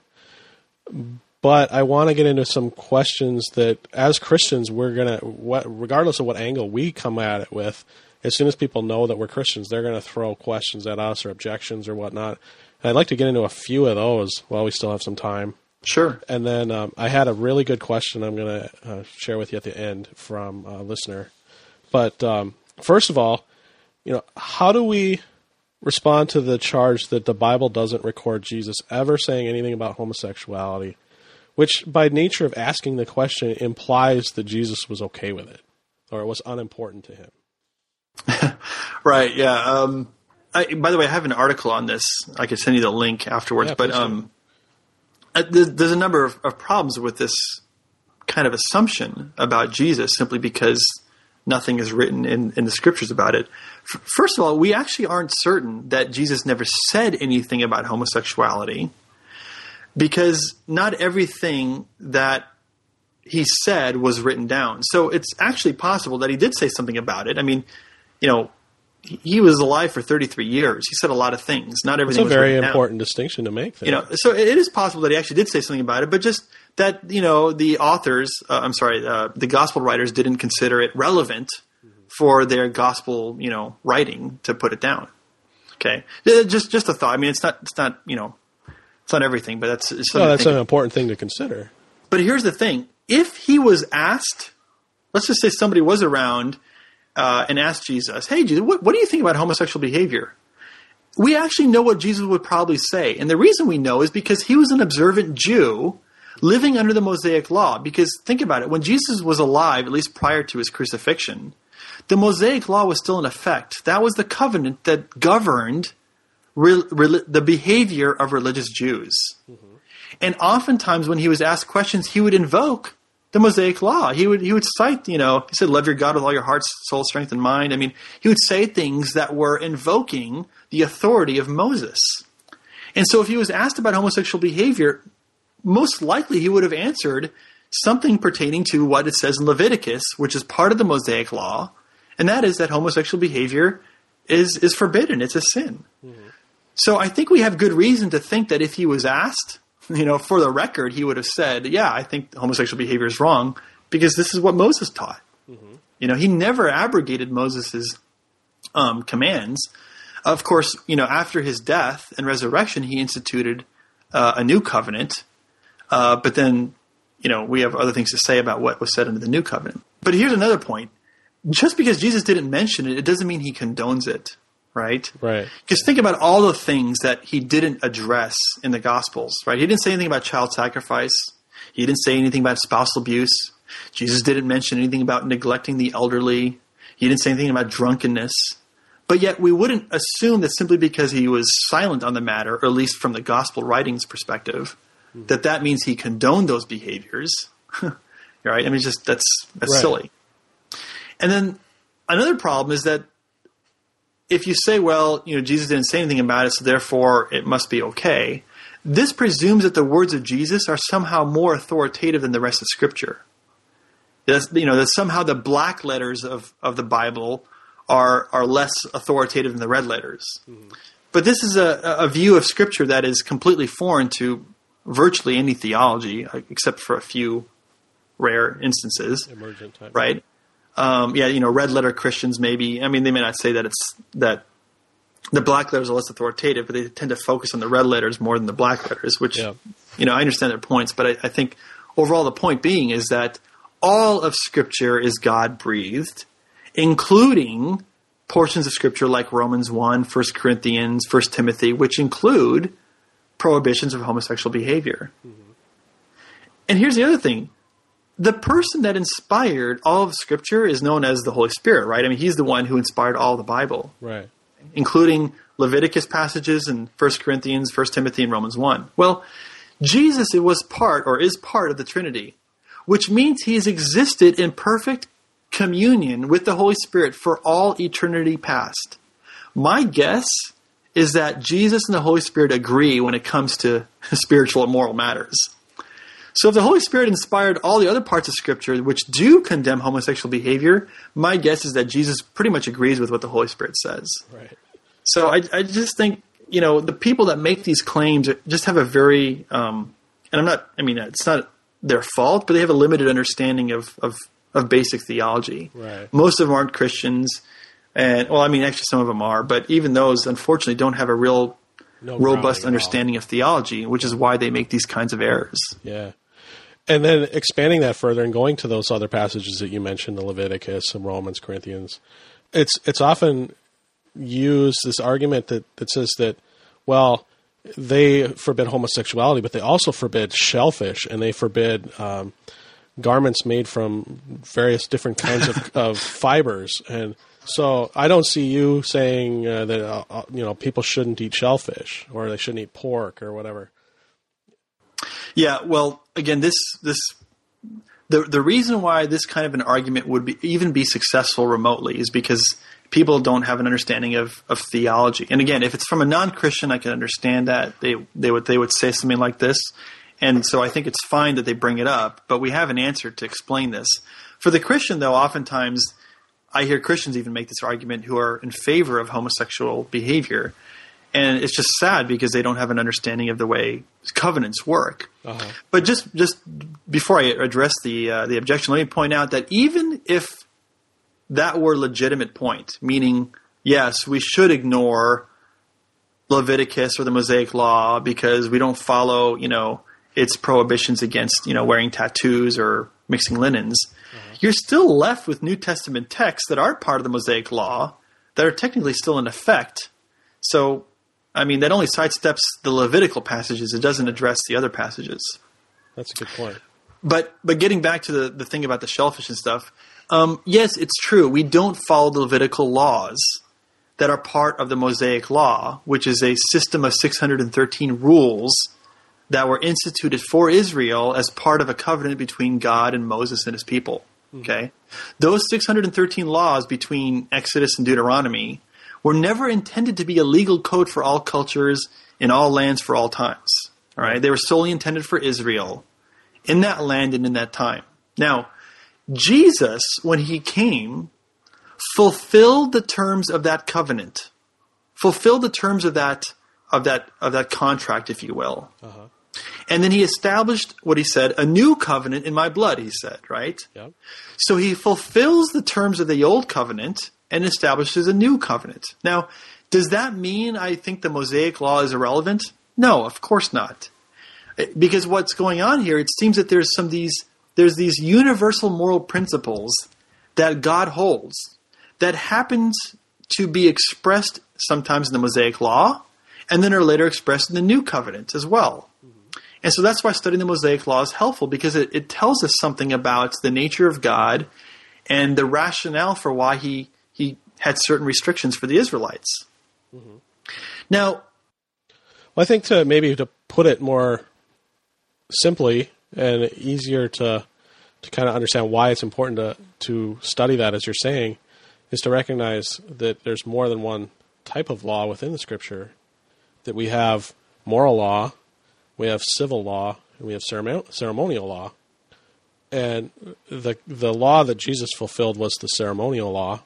But I want to get into some questions that, as Christians, we're going to, regardless of what angle we come at it with, as soon as people know that we're Christians, they're going to throw questions at us or objections or whatnot. And I'd like to get into a few of those while we still have some time. Sure. And then I had a really good question I'm going to share with you at the end from a listener. But first of all, how do we respond to the charge that the Bible doesn't record Jesus ever saying anything about homosexuality, which by nature of asking the question implies that Jesus was okay with it or it was unimportant to him? Right, yeah. By the way, I have an article on this. I could send you the link afterwards. Yeah, but there's a number of problems with this kind of assumption about Jesus simply because nothing is written in the scriptures about it. First of all, we actually aren't certain that Jesus never said anything about homosexuality, because not everything that he said was written down. So it's actually possible that he did say something about it. I mean, he was alive for 33 years. He said a lot of things. Not everything was written down. It's a very important distinction to make there. So it is possible that he actually did say something about it, but just that, the authors, the gospel writers didn't consider it relevant for their gospel, writing to put it down. Okay. Just a thought. I mean, it's not everything, but that's something. No, that's an important thing to consider. But here's the thing. If he was asked, let's just say somebody was around and asked Jesus, hey, Jesus, what do you think about homosexual behavior? We actually know what Jesus would probably say. And the reason we know is because he was an observant Jew living under the Mosaic law. Because think about it. When Jesus was alive, at least prior to his crucifixion, the Mosaic law was still in effect. That was the covenant that governed the behavior of religious Jews. Mm-hmm. And oftentimes when he was asked questions, he would invoke the Mosaic law. He would cite, he said, love your God with all your heart, soul, strength, and mind. I mean, he would say things that were invoking the authority of Moses. And so if he was asked about homosexual behavior, most likely he would have answered something pertaining to what it says in Leviticus, which is part of the Mosaic law, and that is that homosexual behavior is forbidden. It's a sin. Mm-hmm. So I think we have good reason to think that if he was asked, for the record, he would have said, yeah, I think homosexual behavior is wrong because this is what Moses taught. Mm-hmm. He never abrogated Moses's commands. Of course, after his death and resurrection, he instituted a new covenant. But then, we have other things to say about what was said under the new covenant. But here's another point. Just because Jesus didn't mention it, it doesn't mean he condones it. Right? Right. Because think about all the things that he didn't address in the Gospels, right? He didn't say anything about child sacrifice. He didn't say anything about spousal abuse. Jesus didn't mention anything about neglecting the elderly. He didn't say anything about drunkenness. But yet we wouldn't assume that simply because he was silent on the matter, or at least from the Gospel writings perspective, that means he condoned those behaviors. Right? I mean, that's right. Silly. And then another problem is that if you say, well, Jesus didn't say anything about it, so therefore it must be okay, this presumes that the words of Jesus are somehow more authoritative than the rest of Scripture. That somehow the black letters of the Bible are less authoritative than the red letters. Mm-hmm. But this is a view of Scripture that is completely foreign to virtually any theology, except for a few rare instances. Emergent type. Right? Red letter Christians maybe. I mean, they may not say that that the black letters are less authoritative, but they tend to focus on the red letters more than the black letters, which, I understand their points. But I think overall the point being is that all of Scripture is God-breathed, including portions of Scripture like Romans 1, 1 Corinthians, 1 Timothy, which include prohibitions of homosexual behavior. Mm-hmm. And here's the other thing. The person that inspired all of Scripture is known as the Holy Spirit, right? I mean, he's the one who inspired all the Bible. Right. Including Leviticus passages and 1 Corinthians, 1 Timothy, and Romans 1. Well, Jesus is part of the Trinity, which means he has existed in perfect communion with the Holy Spirit for all eternity past. My guess is that Jesus and the Holy Spirit agree when it comes to spiritual and moral matters. So if the Holy Spirit inspired all the other parts of Scripture which do condemn homosexual behavior, my guess is that Jesus pretty much agrees with what the Holy Spirit says. Right. So I just think, the people that make these claims just have a very, it's not their fault, but they have a limited understanding of basic theology. Right. Most of them aren't Christians. And, actually some of them are, but even those, unfortunately, don't have a real robust understanding of theology, which is why they make these kinds of errors. Yeah. And then expanding that further and going to those other passages that you mentioned, the Leviticus and Romans, Corinthians, it's often used this argument that says that, well, they forbid homosexuality, but they also forbid shellfish, and they forbid garments made from various different kinds of fibers. And so I don't see you saying that people shouldn't eat shellfish or they shouldn't eat pork or whatever. Yeah, well, again, this the reason why this kind of an argument would even be successful remotely is because people don't have an understanding of theology. And again, if it's from a non-Christian, I can understand that they would say something like this. And so I think it's fine that they bring it up, but we have an answer to explain this. For the Christian, though, oftentimes I hear Christians even make this argument who are in favor of homosexual behavior. And it's just sad because they don't have an understanding of the way covenants work. Uh-huh. But just before I address the objection, let me point out that even if that were a legitimate point, meaning, yes, we should ignore Leviticus or the Mosaic Law because we don't follow, its prohibitions against, wearing tattoos or mixing linens, you're still left with New Testament texts that aren't part of the Mosaic Law that are technically still in effect. So, that only sidesteps the Levitical passages. It doesn't address the other passages. That's a good point. But getting back to the thing about the shellfish and stuff, yes, it's true. We don't follow the Levitical laws that are part of the Mosaic Law, which is a system of 613 rules that were instituted for Israel as part of a covenant between God and Moses and his people. Okay? Those 613 laws between Exodus and Deuteronomy were never intended to be a legal code for all cultures in all lands for all times. All right? They were solely intended for Israel in that land and in that time. Now, Jesus, when he came, fulfilled the terms of that covenant, fulfilled the terms of that contract, if you will. Uh-huh. And then he established what he said, a new covenant in my blood, he said, right? Yep. So he fulfills the terms of the old covenant and establishes a new covenant. Now, does that mean I think the Mosaic Law is irrelevant? No, of course not. Because what's going on here, it seems that there's these universal moral principles that God holds that happens to be expressed sometimes in the Mosaic Law and then are later expressed in the New Covenant as well. And so that's why studying the Mosaic Law is helpful, because it tells us something about the nature of God and the rationale for why he had certain restrictions for the Israelites. Mm-hmm. Now, I think to put it more simply and easier to kind of understand why it's important to study that, as you're saying, is to recognize that there's more than one type of law within the Scripture. That we have moral law, we have civil law, and we have ceremonial law. And the law that Jesus fulfilled was the ceremonial law,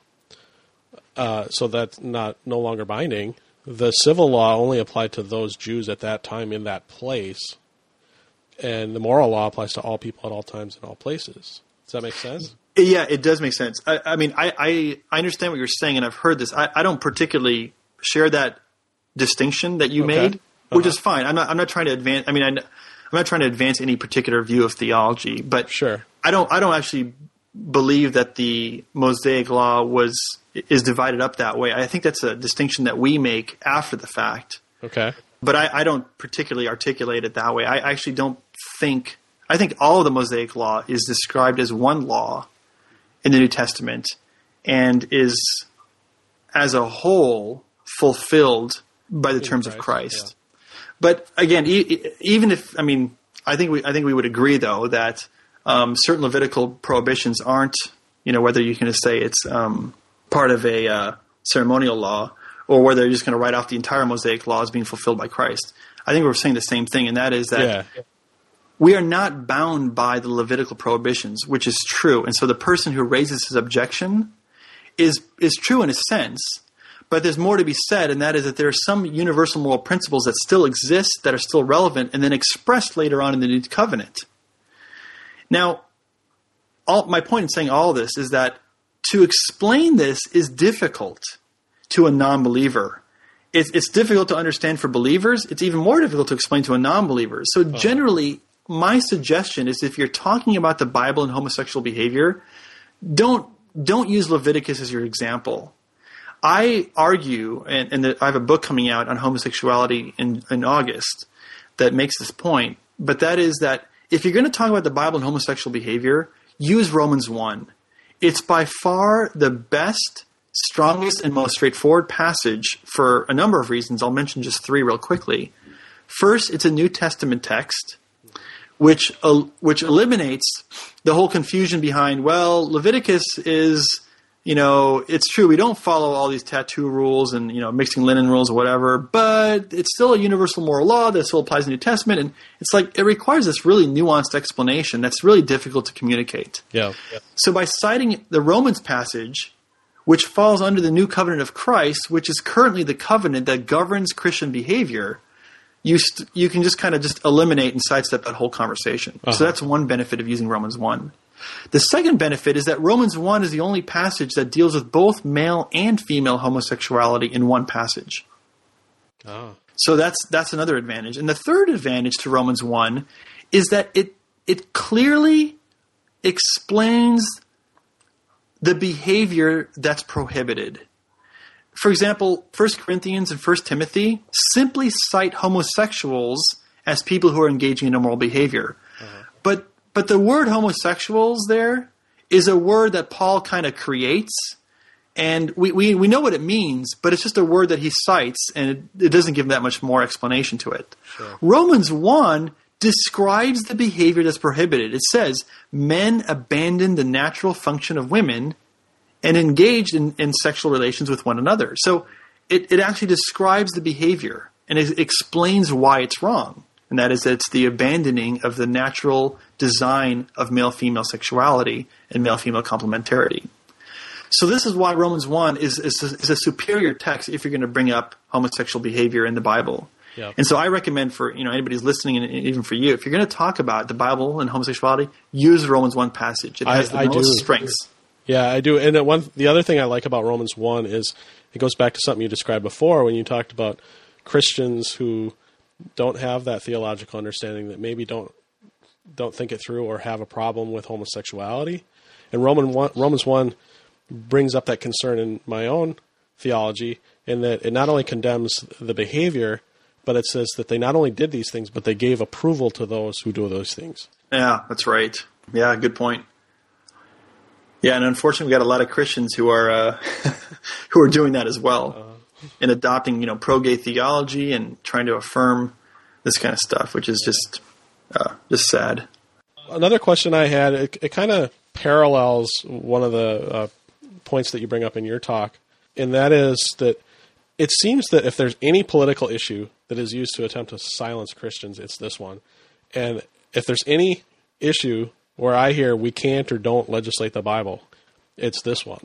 so that's no longer binding. The civil law only applied to those Jews at that time in that place, and the moral law applies to all people at all times in all places. Does that make sense? Yeah, it does make sense. I understand what you're saying, and I've heard this. I don't particularly share that distinction that you made, which is fine. I'm not trying to advance. I'm not trying to advance any particular view of theology, but sure. I don't actually believe that the Mosaic Law is divided up that way. I think that's a distinction that we make after the fact. Okay. But I don't particularly articulate it that way. I actually don't think – I think all of the Mosaic Law is described as one law in the New Testament and is, as a whole, fulfilled by the terms of Christ. Yeah. But again, even if – I think we would agree, though, that certain Levitical prohibitions aren't – whether you're going to say it's part of a ceremonial law or whether you're just going to write off the entire Mosaic Law as being fulfilled by Christ. I think we're saying the same thing, and that is that we are not bound by the Levitical prohibitions, which is true. And so the person who raises his objection is true in a sense, but there's more to be said, and that is that there are some universal moral principles that still exist, that are still relevant, and then expressed later on in the New Covenant. Now, my point in saying all of this is that to explain this is difficult to a non-believer. It's difficult to understand for believers. It's even more difficult to explain to a non-believer. So generally, my suggestion is if you're talking about the Bible and homosexual behavior, don't use Leviticus as your example. I argue, and I have a book coming out on homosexuality in August that makes this point, but that is that if you're going to talk about the Bible and homosexual behavior, use Romans 1. It's by far the best, strongest, and most straightforward passage for a number of reasons. I'll mention just three real quickly. First, it's a New Testament text, which eliminates the whole confusion behind, well, Leviticus is, it's true, we don't follow all these tattoo rules and, mixing linen rules or whatever, but it's still a universal moral law that still applies in the New Testament. And it's like it requires this really nuanced explanation that's really difficult to communicate. Yeah. So by citing the Romans passage, which falls under the new covenant of Christ, which is currently the covenant that governs Christian behavior, you can just kind of just eliminate and sidestep that whole conversation. Uh-huh. So that's one benefit of using Romans 1. The second benefit is that Romans 1 is the only passage that deals with both male and female homosexuality in one passage. Oh. So that's another advantage. And the third advantage to Romans 1 is that it clearly explains the behavior that's prohibited. For example, 1 Corinthians and 1 Timothy simply cite homosexuals as people who are engaging in immoral behavior. Uh-huh. But the word homosexuals there is a word that Paul kind of creates, and we know what it means, but it's just a word that he cites, and it doesn't give that much more explanation to it. Sure. Romans 1 describes the behavior that's prohibited. It says, men abandon the natural function of women and engaged in sexual relations with one another. So it actually describes the behavior, and it explains why it's wrong. And that is that it's the abandoning of the natural design of male-female sexuality and male-female complementarity. So this is why Romans 1 is a superior text if you're going to bring up homosexual behavior in the Bible. Yep. And so I recommend for anybody who's listening, and even for you, if you're going to talk about the Bible and homosexuality, use the Romans 1 passage. It has the most strengths. Yeah, I do. And the other thing I like about Romans 1 is it goes back to something you described before when you talked about Christians who don't have that theological understanding, that maybe don't think it through or have a problem with homosexuality. And Romans 1 brings up that concern in my own theology, in that it not only condemns the behavior, but it says that they not only did these things, but they gave approval to those who do those things. Yeah, that's right. Yeah, good point. Yeah, and unfortunately, we got a lot of Christians who are who are doing that as well, and adopting pro-gay theology and trying to affirm this kind of stuff, which is just sad. Another question I had, it kind of parallels one of the points that you bring up in your talk, and that is that it seems that if there's any political issue that is used to attempt to silence Christians, it's this one. And if there's any issue where I hear we can't or don't legislate the Bible, it's this one.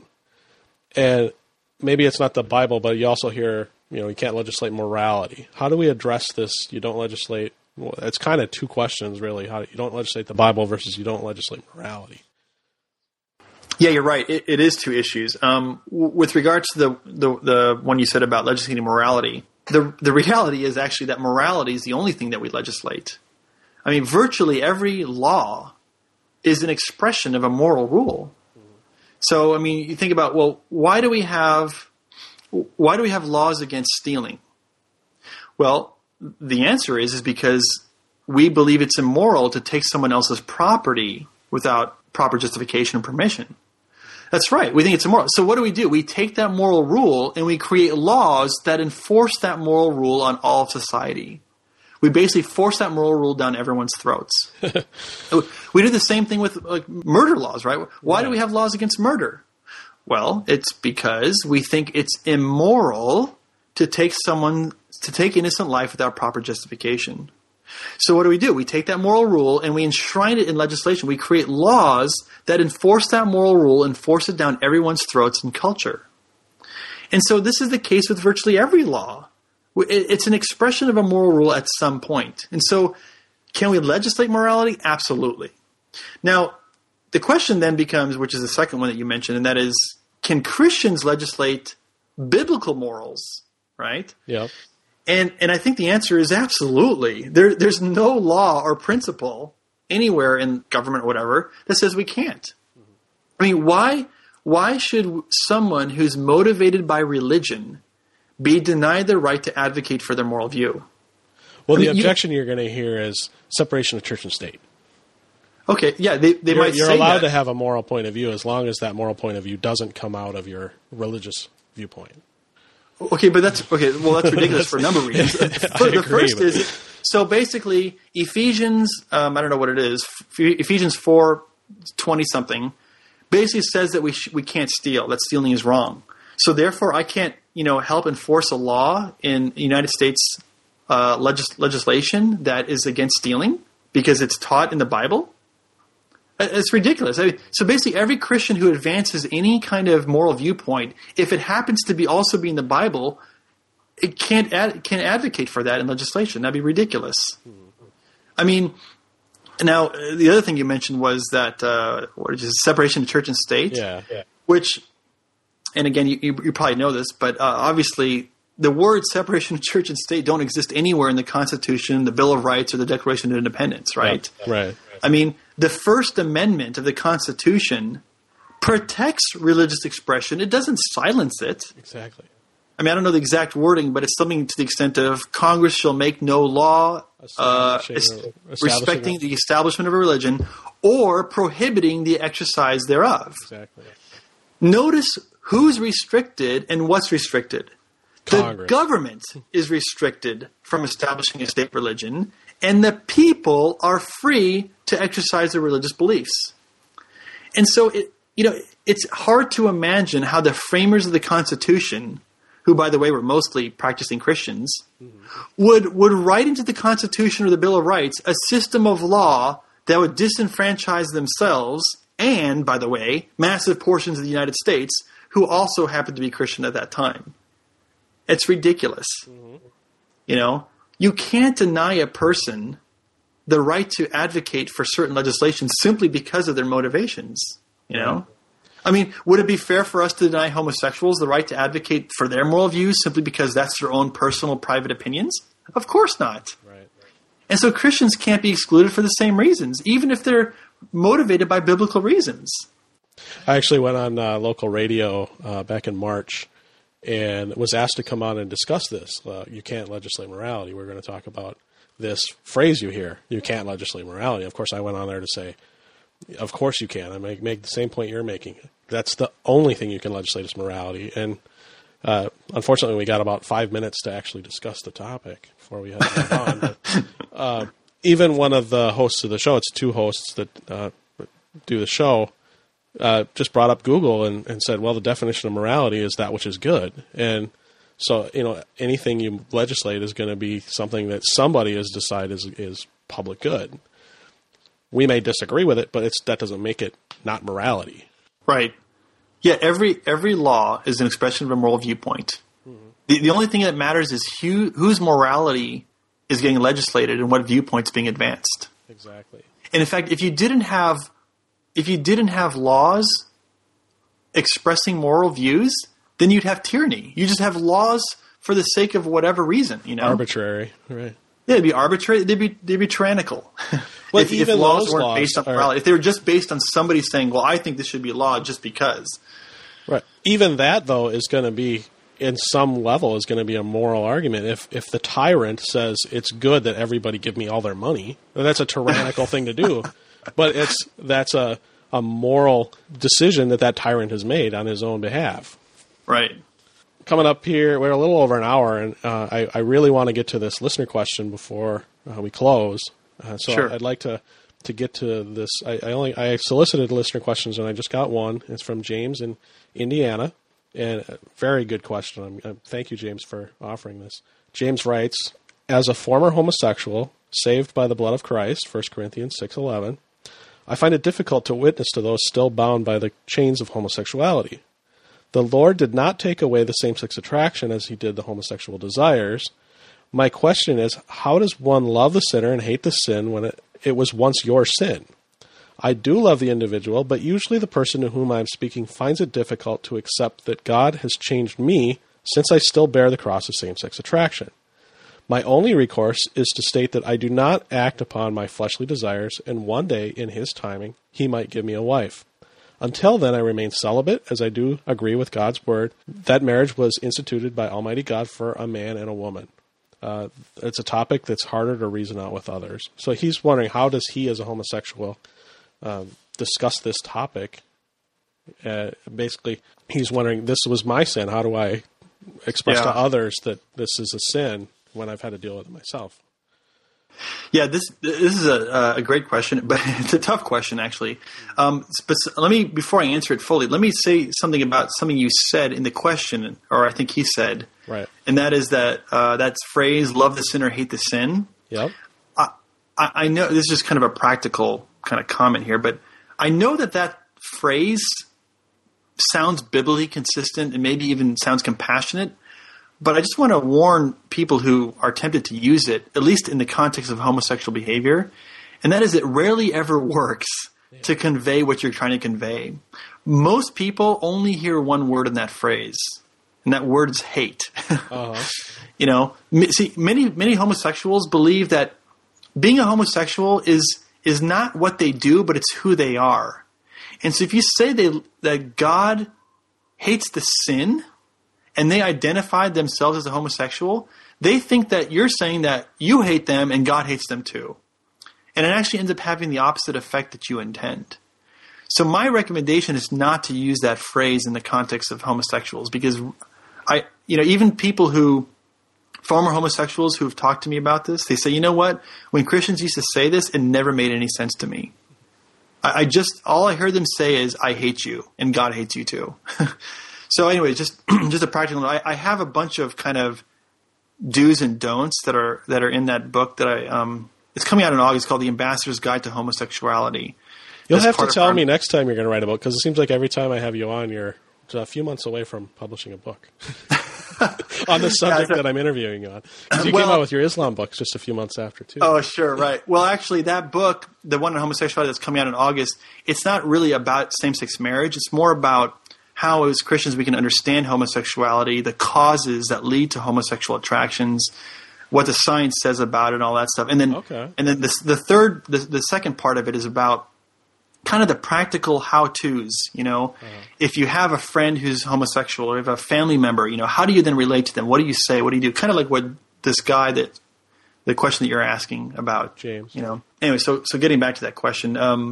And maybe it's not the Bible, but you also hear, you can't legislate morality. How do we address this? You don't legislate. Well, it's kind of two questions, really. How you don't legislate the Bible versus you don't legislate morality. Yeah, you're right. It is two issues. With regards to the one you said about legislating morality, the reality is actually that morality is the only thing that we legislate. I mean, virtually every law is an expression of a moral rule. So, I mean, you think about, well, why do we have laws against stealing? Well, the answer is because we believe it's immoral to take someone else's property without proper justification and permission. That's right. We think it's immoral. So what do? We take that moral rule and we create laws that enforce that moral rule on all of society. We basically force that moral rule down everyone's throats. We do the same thing with murder laws, right? Why do we have laws against murder? Well, it's because we think it's immoral to take innocent life without proper justification. So what do? We take that moral rule and we enshrine it in legislation. We create laws that enforce that moral rule and force it down everyone's throats in culture. And so this is the case with virtually every law. It's an expression of a moral rule at some point. And so can we legislate morality? Absolutely. Now, the question then becomes, which is the second one that you mentioned, and that is, can Christians legislate biblical morals, right? Yeah. And I think the answer is absolutely. There's no law or principle anywhere in government or whatever that says we can't. I mean, why should someone who's motivated by religion be denied the right to advocate for their moral view? Well, the objection you're going to hear is separation of church and state. Okay, yeah, they might say that. You're allowed to have a moral point of view as long as that moral point of view doesn't come out of your religious viewpoint. Okay, but that's ridiculous for a number of reasons. The first is, So basically, Ephesians, I don't know what it is, Ephesians 4:20 something, basically says that we can't steal. That stealing is wrong. So therefore, I can't help enforce a law in United States legislation that is against stealing because it's taught in the Bible. It's ridiculous. So basically, every Christian who advances any kind of moral viewpoint, if it happens to be also be in the Bible, it can't advocate for that in legislation. That'd be ridiculous. I mean, now the other thing you mentioned was that separation of church and state. Yeah. Which, and again, you probably know this, but obviously the words separation of church and state don't exist anywhere in the Constitution, the Bill of Rights, or the Declaration of Independence, right? Right. I mean, the First Amendment of the Constitution protects religious expression. It doesn't silence it. Exactly. I mean, I don't know the exact wording, but it's something to the extent of Congress shall make no law respecting the establishment of a religion or prohibiting the exercise thereof. Exactly. Notice who's restricted and what's restricted. Congress. The government is restricted from establishing a state religion, and the people are free to exercise their religious beliefs. And so, it's hard to imagine how the framers of the Constitution, who, by the way, were mostly practicing Christians, would write into the Constitution or the Bill of Rights a system of law that would disenfranchise themselves and, by the way, massive portions of the United States who also happened to be Christian at that time. It's ridiculous. You can't deny a person the right to advocate for certain legislation simply because of their motivations, I mean, would it be fair for us to deny homosexuals the right to advocate for their moral views simply because that's their own personal private opinions? Of course not. Right. And so Christians can't be excluded for the same reasons, even if they're motivated by biblical reasons. I actually went on local radio back in March and was asked to come on and discuss this. You can't legislate morality. We're going to talk about this phrase you hear. You can't legislate morality. Of course, I went on there to say, of course you can. I make the same point you're making. That's the only thing you can legislate is morality. And unfortunately, we got about 5 minutes to actually discuss the topic before we had to move on. But, even one of the hosts of the show, it's two hosts that do the show, just brought up Google and said, well, the definition of morality is that which is good. And so, anything you legislate is going to be something that somebody has decided is public good. We may disagree with it, but that doesn't make it not morality. Right. Yeah, every law is an expression of a moral viewpoint. Mm-hmm. The only thing that matters is whose morality is getting legislated and what viewpoint's being advanced. Exactly. And in fact, if you didn't have laws expressing moral views, then you'd have tyranny. You just have laws for the sake of whatever reason, Arbitrary, right. Yeah, it'd be arbitrary. They'd be tyrannical. Well, if laws weren't based on morality, if they were just based on somebody saying, "Well, I think this should be law just because." Right. Even that, though, is going to be, in some level, is going to be a moral argument. If the tyrant says it's good that everybody give me all their money, that's a tyrannical thing to do. But that's a moral decision that tyrant has made on his own behalf. Right. Coming up here, we're a little over an hour, and I really want to get to this listener question before we close. So sure. I'd like to get to this. I solicited listener questions, and I just got one. It's from James in Indiana, and a very good question. Thank you, James, for offering this. James writes, as a former homosexual saved by the blood of Christ, 1 Corinthians 6:11, I find it difficult to witness to those still bound by the chains of homosexuality. The Lord did not take away the same-sex attraction as he did the homosexual desires. My question is, how does one love the sinner and hate the sin when it was once your sin? I do love the individual, but usually the person to whom I am speaking finds it difficult to accept that God has changed me since I still bear the cross of same-sex attraction. My only recourse is to state that I do not act upon my fleshly desires, and one day, in his timing, he might give me a wife. Until then, I remain celibate, as I do agree with God's word that marriage was instituted by Almighty God for a man and a woman. It's a topic that's harder to reason out with others. So he's wondering, how does he, as a homosexual, discuss this topic? Basically, he's wondering, this was my sin. How do I express to others that this is a sin when I've had to deal with it myself? Yeah, this is a great question, but it's a tough question actually. Before I answer it fully, let me say something about something you said in the question, or I think he said, right? And that is that phrase, "Love the sinner, hate the sin." Yep. I know this is just kind of a practical kind of comment here, but I know that phrase sounds biblically consistent and maybe even sounds compassionate. But I just want to warn people who are tempted to use it, at least in the context of homosexual behavior, and that is it rarely ever works to convey what you're trying to convey. Most people only hear one word in that phrase, and that word is hate. Uh-huh. Many homosexuals believe that being a homosexual is not what they do, but it's who they are. And so if you say that God hates the sin, and they identified themselves as a homosexual, they think that you're saying that you hate them and God hates them too. And it actually ends up having the opposite effect that you intend. So my recommendation is not to use that phrase in the context of homosexuals, because even former homosexuals who've talked to me about this, they say, you know what? When Christians used to say this, it never made any sense to me. All I heard them say is, I hate you and God hates you too. So anyway, just a practical note. I have a bunch of kind of do's and don'ts that are in that book that it's coming out in August, called The Ambassador's Guide to Homosexuality. You'll have to tell me next time you're going to write a book, because it seems like every time I have you on, you're a few months away from publishing a book on the subject that I'm interviewing you on. Because you came out with your Islam books just a few months after, too. Oh, sure, right. Well, actually, that book, the one on homosexuality that's coming out in August, it's not really about same-sex marriage. It's more about how, as Christians, we can understand homosexuality, the causes that lead to homosexual attractions, what the science says about it, and all that stuff. And then, the second part of it is about kind of the practical how-tos. If you have a friend who's homosexual, or you have a family member, how do you then relate to them? What do you say? What do you do? Kind of like what this guy the question that you're asking about, James. Anyway, so getting back to that question,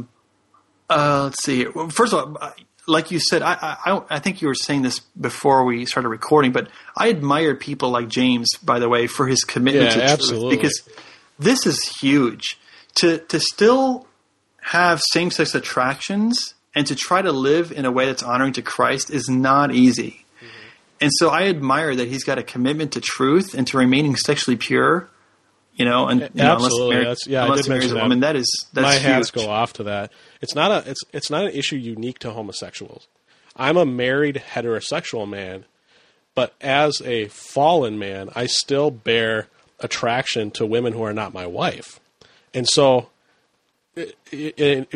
let's see here. Well, first of all, like you said, I think you were saying this before we started recording, but I admire people like James, by the way, for his commitment to absolutely. truth, because this is huge. To still have same-sex attractions and to try to live in a way that's honoring to Christ is not easy. Mm-hmm. And so I admire that he's got a commitment to truth and to remaining sexually pure. Absolutely. Unless he marries a woman, that's my huge. hats go off to that. It's not an issue unique to homosexuals. I'm a married heterosexual man, but as a fallen man, I still bear attraction to women who are not my wife, and so we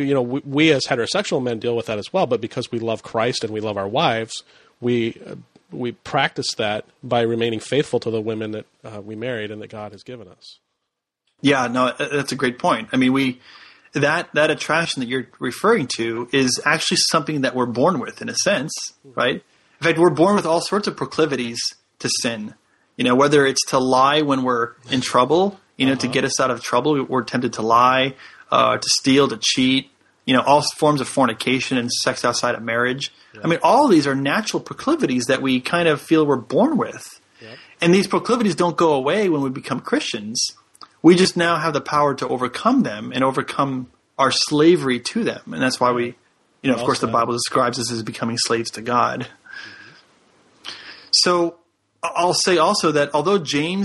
as heterosexual men deal with that as well. But because we love Christ and we love our wives, we practice that by remaining faithful to the women that we married and that God has given us. Yeah, no, that's a great point. I mean, that attraction that you're referring to is actually something that we're born with, in a sense, right? In fact, we're born with all sorts of proclivities to sin. Whether it's to lie when we're in trouble, to get us out of trouble, we're tempted to lie, to steal, to cheat, all forms of fornication and sex outside of marriage. Yeah. I mean, all of these are natural proclivities that we kind of feel we're born with. Yep. And these proclivities don't go away when we become Christians. We just now have the power to overcome them and overcome our slavery to them. And that's why we, of course, the Bible describes us as becoming slaves to God. Mm-hmm. So I'll say also that although James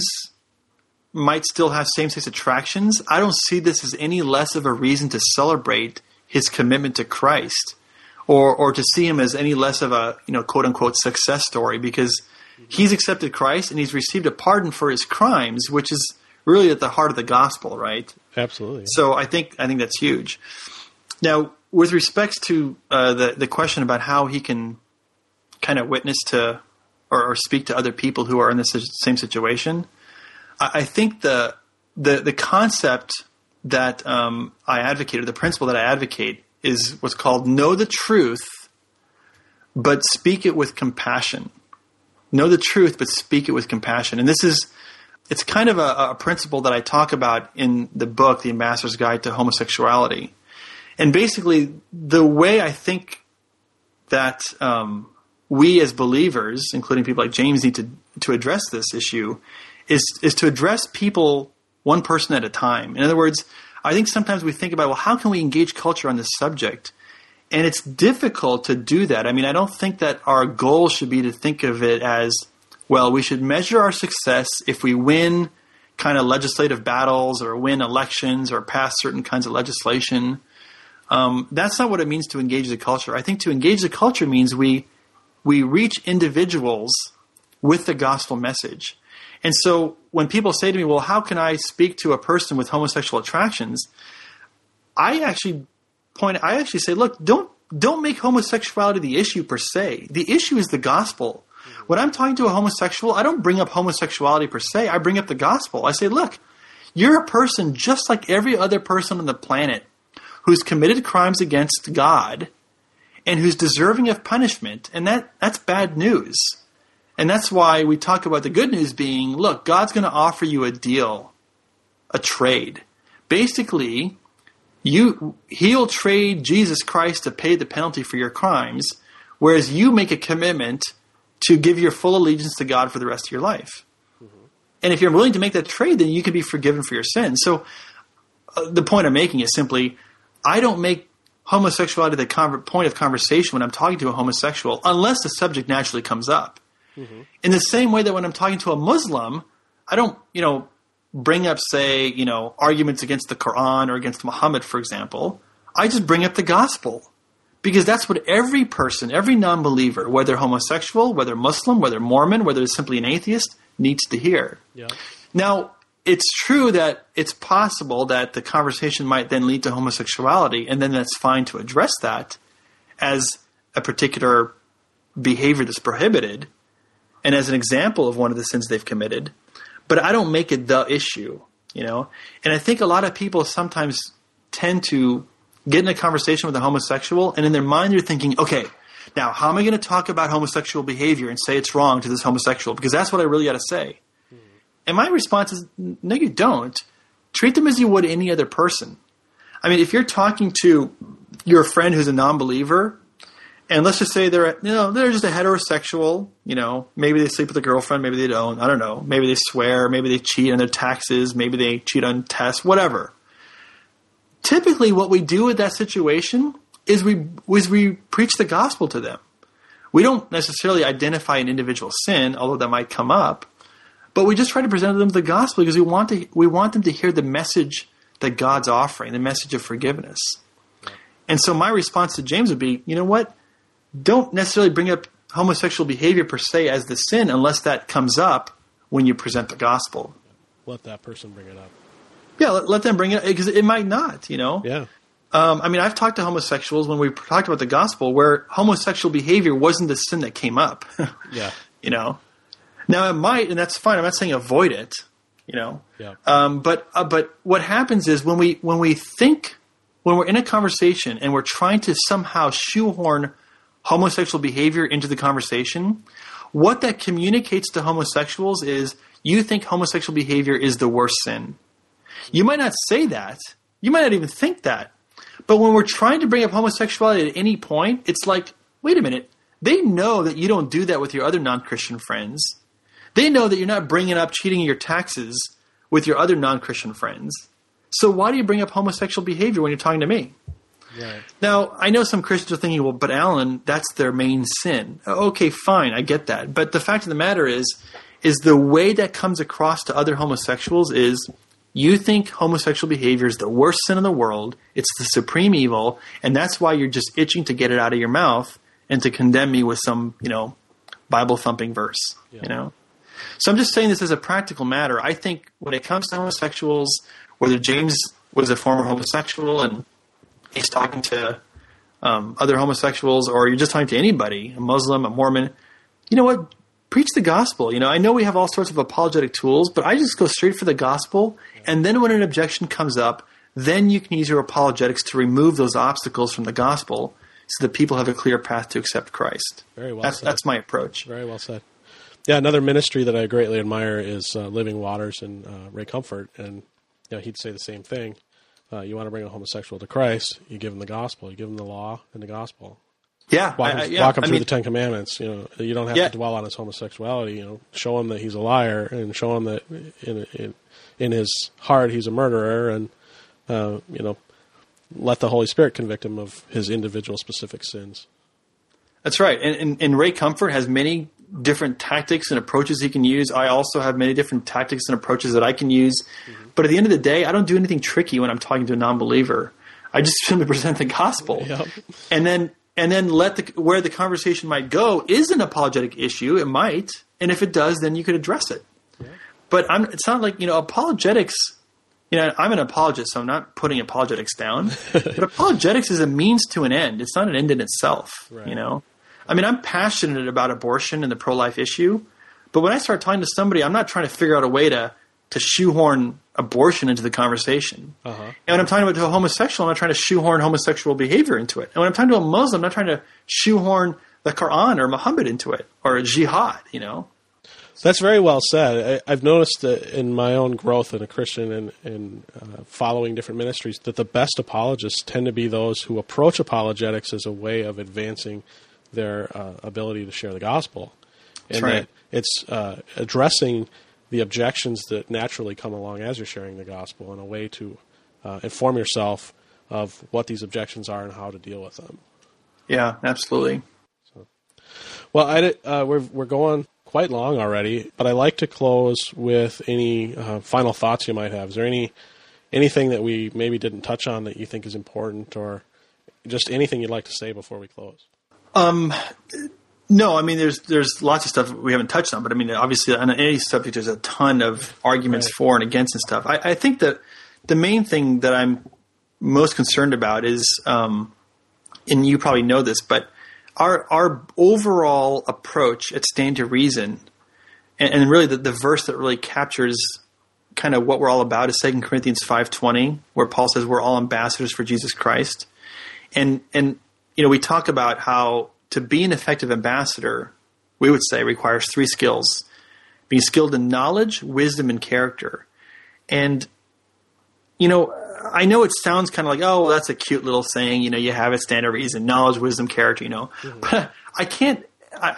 might still have same-sex attractions, I don't see this as any less of a reason to celebrate his commitment to Christ, or to see him as any less of a, quote-unquote success story, because he's accepted Christ and he's received a pardon for his crimes, which is really at the heart of the gospel, right? Absolutely. So I think that's huge. Now, with respects to the question about how he can kind of witness to or speak to other people who are in the same situation, I think the concept that I advocate, or the principle that I advocate, is what's called know the truth, but speak it with compassion. Know the truth, but speak it with compassion. And it's kind of a principle that I talk about in the book, The Ambassador's Guide to Homosexuality. And basically, the way I think that we as believers, including people like James, need to address this issue is to address people one person at a time. In other words, I think sometimes we think about, well, how can we engage culture on this subject? And it's difficult to do that. I mean, I don't think that our goal should be to think of it as, well, we should measure our success if we win kind of legislative battles or win elections or pass certain kinds of legislation. That's not what it means to engage the culture. I think to engage the culture means we reach individuals with the gospel message. And so when people say to me, well, how can I speak to a person with homosexual attractions? I actually say, look, don't make homosexuality the issue per se. The issue is the gospel. When I'm talking to a homosexual, I don't bring up homosexuality per se. I bring up the gospel. I say, look, you're a person just like every other person on the planet who's committed crimes against God and who's deserving of punishment. And that's bad news. And that's why we talk about the good news being, look, God's going to offer you a deal, a trade. Basically, he'll trade Jesus Christ to pay the penalty for your crimes, whereas you make a commitment to give your full allegiance to God for the rest of your life. Mm-hmm. And if you're willing to make that trade, then you can be forgiven for your sins. So the point I'm making is simply, I don't make homosexuality the point of conversation when I'm talking to a homosexual, unless the subject naturally comes up. Mm-hmm. In the same way that when I'm talking to a Muslim, I don't, bring up, say, arguments against the Quran or against Muhammad, for example. I just bring up the gospel. Because that's what every person, every non-believer, whether homosexual, whether Muslim, whether Mormon, whether simply an atheist, needs to hear. Yeah. Now, it's true that it's possible that the conversation might then lead to homosexuality, and then that's fine to address that as a particular behavior that's prohibited and as an example of one of the sins they've committed. But I don't make it the issue, And I think a lot of people sometimes tend to get in a conversation with a homosexual, and in their mind they're thinking, okay, now how am I going to talk about homosexual behavior and say it's wrong to this homosexual? Because that's what I really got to say. Mm-hmm. And my response is, no, you don't. Treat them as you would any other person. I mean, if you're talking to your friend who's a non-believer, and let's just say they're just a heterosexual, maybe they sleep with a girlfriend, maybe they don't, I don't know. Maybe they swear, maybe they cheat on their taxes, maybe they cheat on tests, whatever. Typically, what we do with that situation is we preach the gospel to them. We don't necessarily identify an individual sin, although that might come up, but we just try to present to them the gospel because we want them to hear the message that God's offering, the message of forgiveness. And so my response to James would be, you know what? Don't necessarily bring up homosexual behavior per se as the sin unless that comes up when you present the gospel. Let that person bring it up. Yeah, let them bring it, because it might not, Yeah. I mean, I've talked to homosexuals when we talked about the gospel where homosexual behavior wasn't the sin that came up. Yeah. Now it might, and that's fine. I'm not saying avoid it, Yeah. But what happens is when we're in a conversation and we're trying to somehow shoehorn homosexual behavior into the conversation, what that communicates to homosexuals is you think homosexual behavior is the worst sin. You might not say that. You might not even think that. But when we're trying to bring up homosexuality at any point, it's like, wait a minute. They know that you don't do that with your other non-Christian friends. They know that you're not bringing up cheating your taxes with your other non-Christian friends. So why do you bring up homosexual behavior when you're talking to me? Right. Now, I know some Christians are thinking, well, but Alan, that's their main sin. Okay, fine, I get that. But the fact of the matter is the way that comes across to other homosexuals is you think homosexual behavior is the worst sin in the world, it's the supreme evil, and that's why you're just itching to get it out of your mouth and to condemn me with some, Bible-thumping verse, So I'm just saying this as a practical matter. I think when it comes to homosexuals, whether James was a former homosexual and he's talking to other homosexuals, or you're just talking to anybody, a Muslim, a Mormon, you know what? Preach the gospel. I know we have all sorts of apologetic tools, but I just go straight for the gospel. And then when an objection comes up, then you can use your apologetics to remove those obstacles from the gospel so that people have a clear path to accept Christ. Very well said. That's my approach. Very well said. Yeah, another ministry that I greatly admire is Living Waters and Ray Comfort. And he'd say the same thing. You want to bring a homosexual to Christ, you give him the gospel. You give him the law and the gospel. Yeah, walk him through the Ten Commandments. You don't have to dwell on his homosexuality. Show him that he's a liar, and show him that in his heart he's a murderer, and let the Holy Spirit convict him of his individual specific sins. That's right. And Ray Comfort has many different tactics and approaches he can use. I also have many different tactics and approaches that I can use. Mm-hmm. But at the end of the day, I don't do anything tricky when I'm talking to a non-believer. I just simply present the gospel. Yep. And then where the conversation might go is an apologetic issue. It might. And if it does, then you could address it. Yeah. But it's not like, apologetics, I'm an apologist, so I'm not putting apologetics down. But apologetics is a means to an end. It's not an end in itself, right. I'm passionate about abortion and the pro-life issue. But when I start talking to somebody, I'm not trying to figure out a way to shoehorn abortion into the conversation. Uh-huh. And when I'm talking to a homosexual, I'm not trying to shoehorn homosexual behavior into it. And when I'm talking to a Muslim, I'm not trying to shoehorn the Quran or Muhammad into it, or a jihad, That's very well said. I've noticed that in my own growth as a Christian and following different ministries, that the best apologists tend to be those who approach apologetics as a way of advancing their ability to share the gospel. And that it's addressing the objections that naturally come along as you're sharing the gospel in a way to inform yourself of what these objections are and how to deal with them. Yeah, absolutely. Well, we're going quite long already, but I like to close with any final thoughts you might have. Is there anything that we maybe didn't touch on that you think is important, or just anything you'd like to say before we close? No, there's lots of stuff we haven't touched on, but obviously on any subject there's a ton of arguments for and against and stuff. I think that the main thing that I'm most concerned about is, and you probably know this, but our overall approach at Stand to Reason, and really the verse that really captures kind of what we're all about is 2 Corinthians 5:20, where Paul says we're all ambassadors for Jesus Christ. And we talk about how to be an effective ambassador, we would say, requires 3 skills: being skilled in knowledge, wisdom, and character. And, I know it sounds kind of like, oh, well, that's a cute little saying, you have it, Stand to Reason, knowledge, wisdom, character, Mm-hmm. But I can't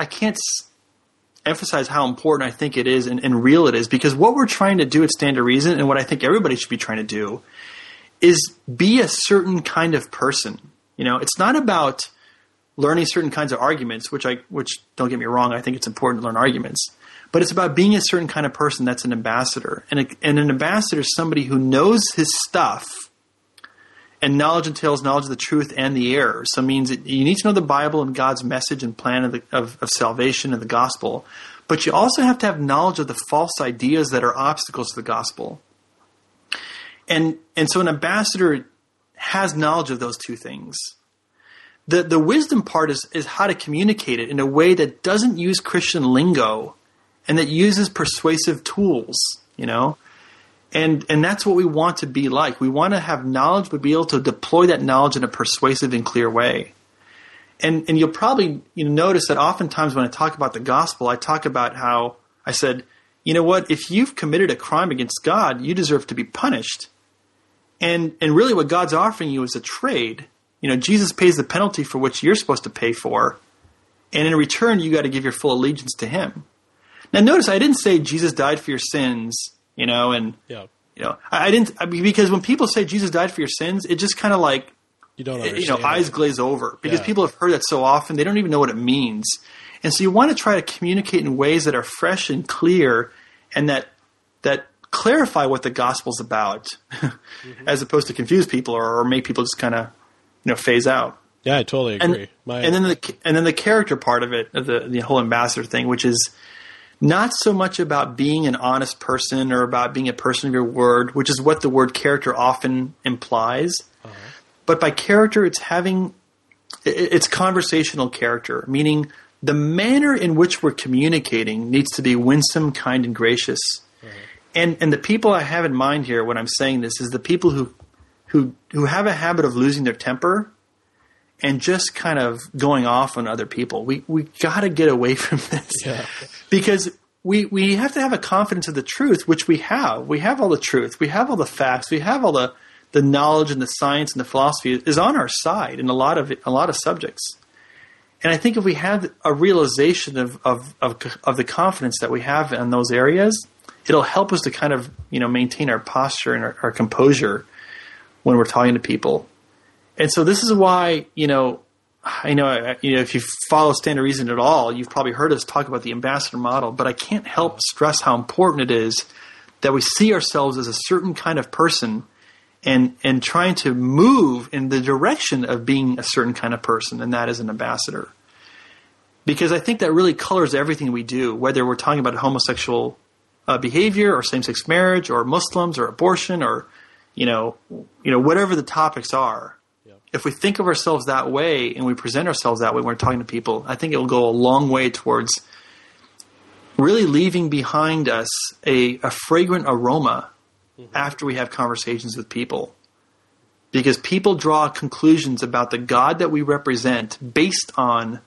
emphasize how important I think it is and real it is, because what we're trying to do at Stand to Reason, and what I think everybody should be trying to do, is be a certain kind of person. It's not about learning certain kinds of arguments, which don't get me wrong, I think it's important to learn arguments, but it's about being a certain kind of person that's an ambassador. And an ambassador is somebody who knows his stuff, and knowledge entails knowledge of the truth and the error. So it means that you need to know the Bible and God's message and plan of salvation and the gospel, but you also have to have knowledge of the false ideas that are obstacles to the gospel. And so an ambassador has knowledge of those two things. The wisdom part is how to communicate it in a way that doesn't use Christian lingo and that uses persuasive tools, And that's what we want to be like. We want to have knowledge, but be able to deploy that knowledge in a persuasive and clear way. And you'll probably notice that oftentimes when I talk about the gospel, I talk about how I said, if you've committed a crime against God, you deserve to be punished. And really what God's offering you is a trade. Jesus pays the penalty for which you're supposed to pay for. And in return, you got to give your full allegiance to him. Now, notice I didn't say Jesus died for your sins, I didn't, because when people say Jesus died for your sins, it just kind of like, you don't understand eyes glaze over, because people have heard that so often, they don't even know what it means. And so you want to try to communicate in ways that are fresh and clear, and that clarify what the gospel's about, mm-hmm. as opposed to confuse people or make people just kind of, phase out. Yeah, I totally agree. And then the character part of it, of the whole ambassador thing, which is not so much about being an honest person or about being a person of your word, which is what the word character often implies. Uh-huh. But by character, it's conversational character, meaning the manner in which we're communicating needs to be winsome, kind, and gracious. Uh-huh. And the people I have in mind here when I'm saying this is the people who have a habit of losing their temper and just kind of going off on other people. We got to get away from this, because we have to have a confidence of the truth, which we have. We have all the truth. We have all the facts. We have all the knowledge and the science and the philosophy is on our side in a lot of subjects. And I think if we had a realization of the confidence that we have in those areas, it'll help us to kind of, maintain our posture and our composure when we're talking to people. And so this is why, I know, if you follow Standard Reason at all, you've probably heard us talk about the ambassador model, but I can't help stress how important it is that we see ourselves as a certain kind of person and trying to move in the direction of being a certain kind of person, and that is an ambassador. Because I think that really colors everything we do, whether we're talking about homosexual behavior or same-sex marriage or Muslims or abortion or, whatever the topics are. If we think of ourselves that way and we present ourselves that way when we're talking to people, I think it will go a long way towards really leaving behind us a fragrant aroma after we have conversations with people. Because people draw conclusions about the God that we represent based on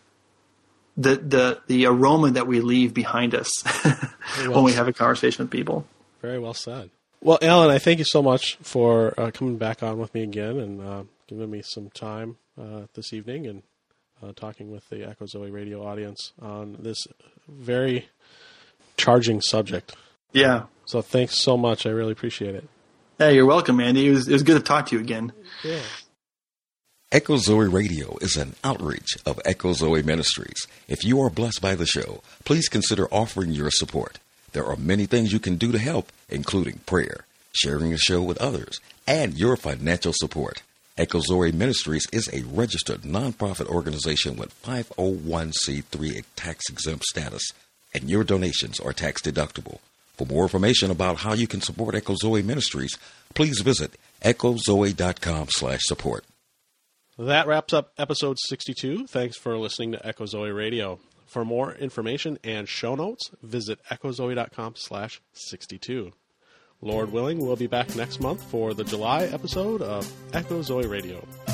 the aroma that we leave behind us when we have a conversation with people. Very well said. Well, Alan, I thank you so much for coming back on with me again and giving me some time this evening and talking with the Echo Zoe radio audience on this very charging subject. Yeah. So thanks so much. I really appreciate it. Hey, you're welcome, Andy. It was good to talk to you again. Yeah. Echo Zoe Radio is an outreach of Echo Zoe Ministries. If you are blessed by the show, please consider offering your support. There are many things you can do to help, including prayer, sharing the show with others, and your financial support. Echo Zoe Ministries is a registered nonprofit organization with 501c3 tax-exempt status, and your donations are tax-deductible. For more information about how you can support Echo Zoe Ministries, please visit echozoe.com/support. That wraps up episode 62. Thanks for listening to Echo Zoe Radio. For more information and show notes, visit echozoe.com/62. Lord willing, we'll be back next month for the July episode of Echo Zoe Radio.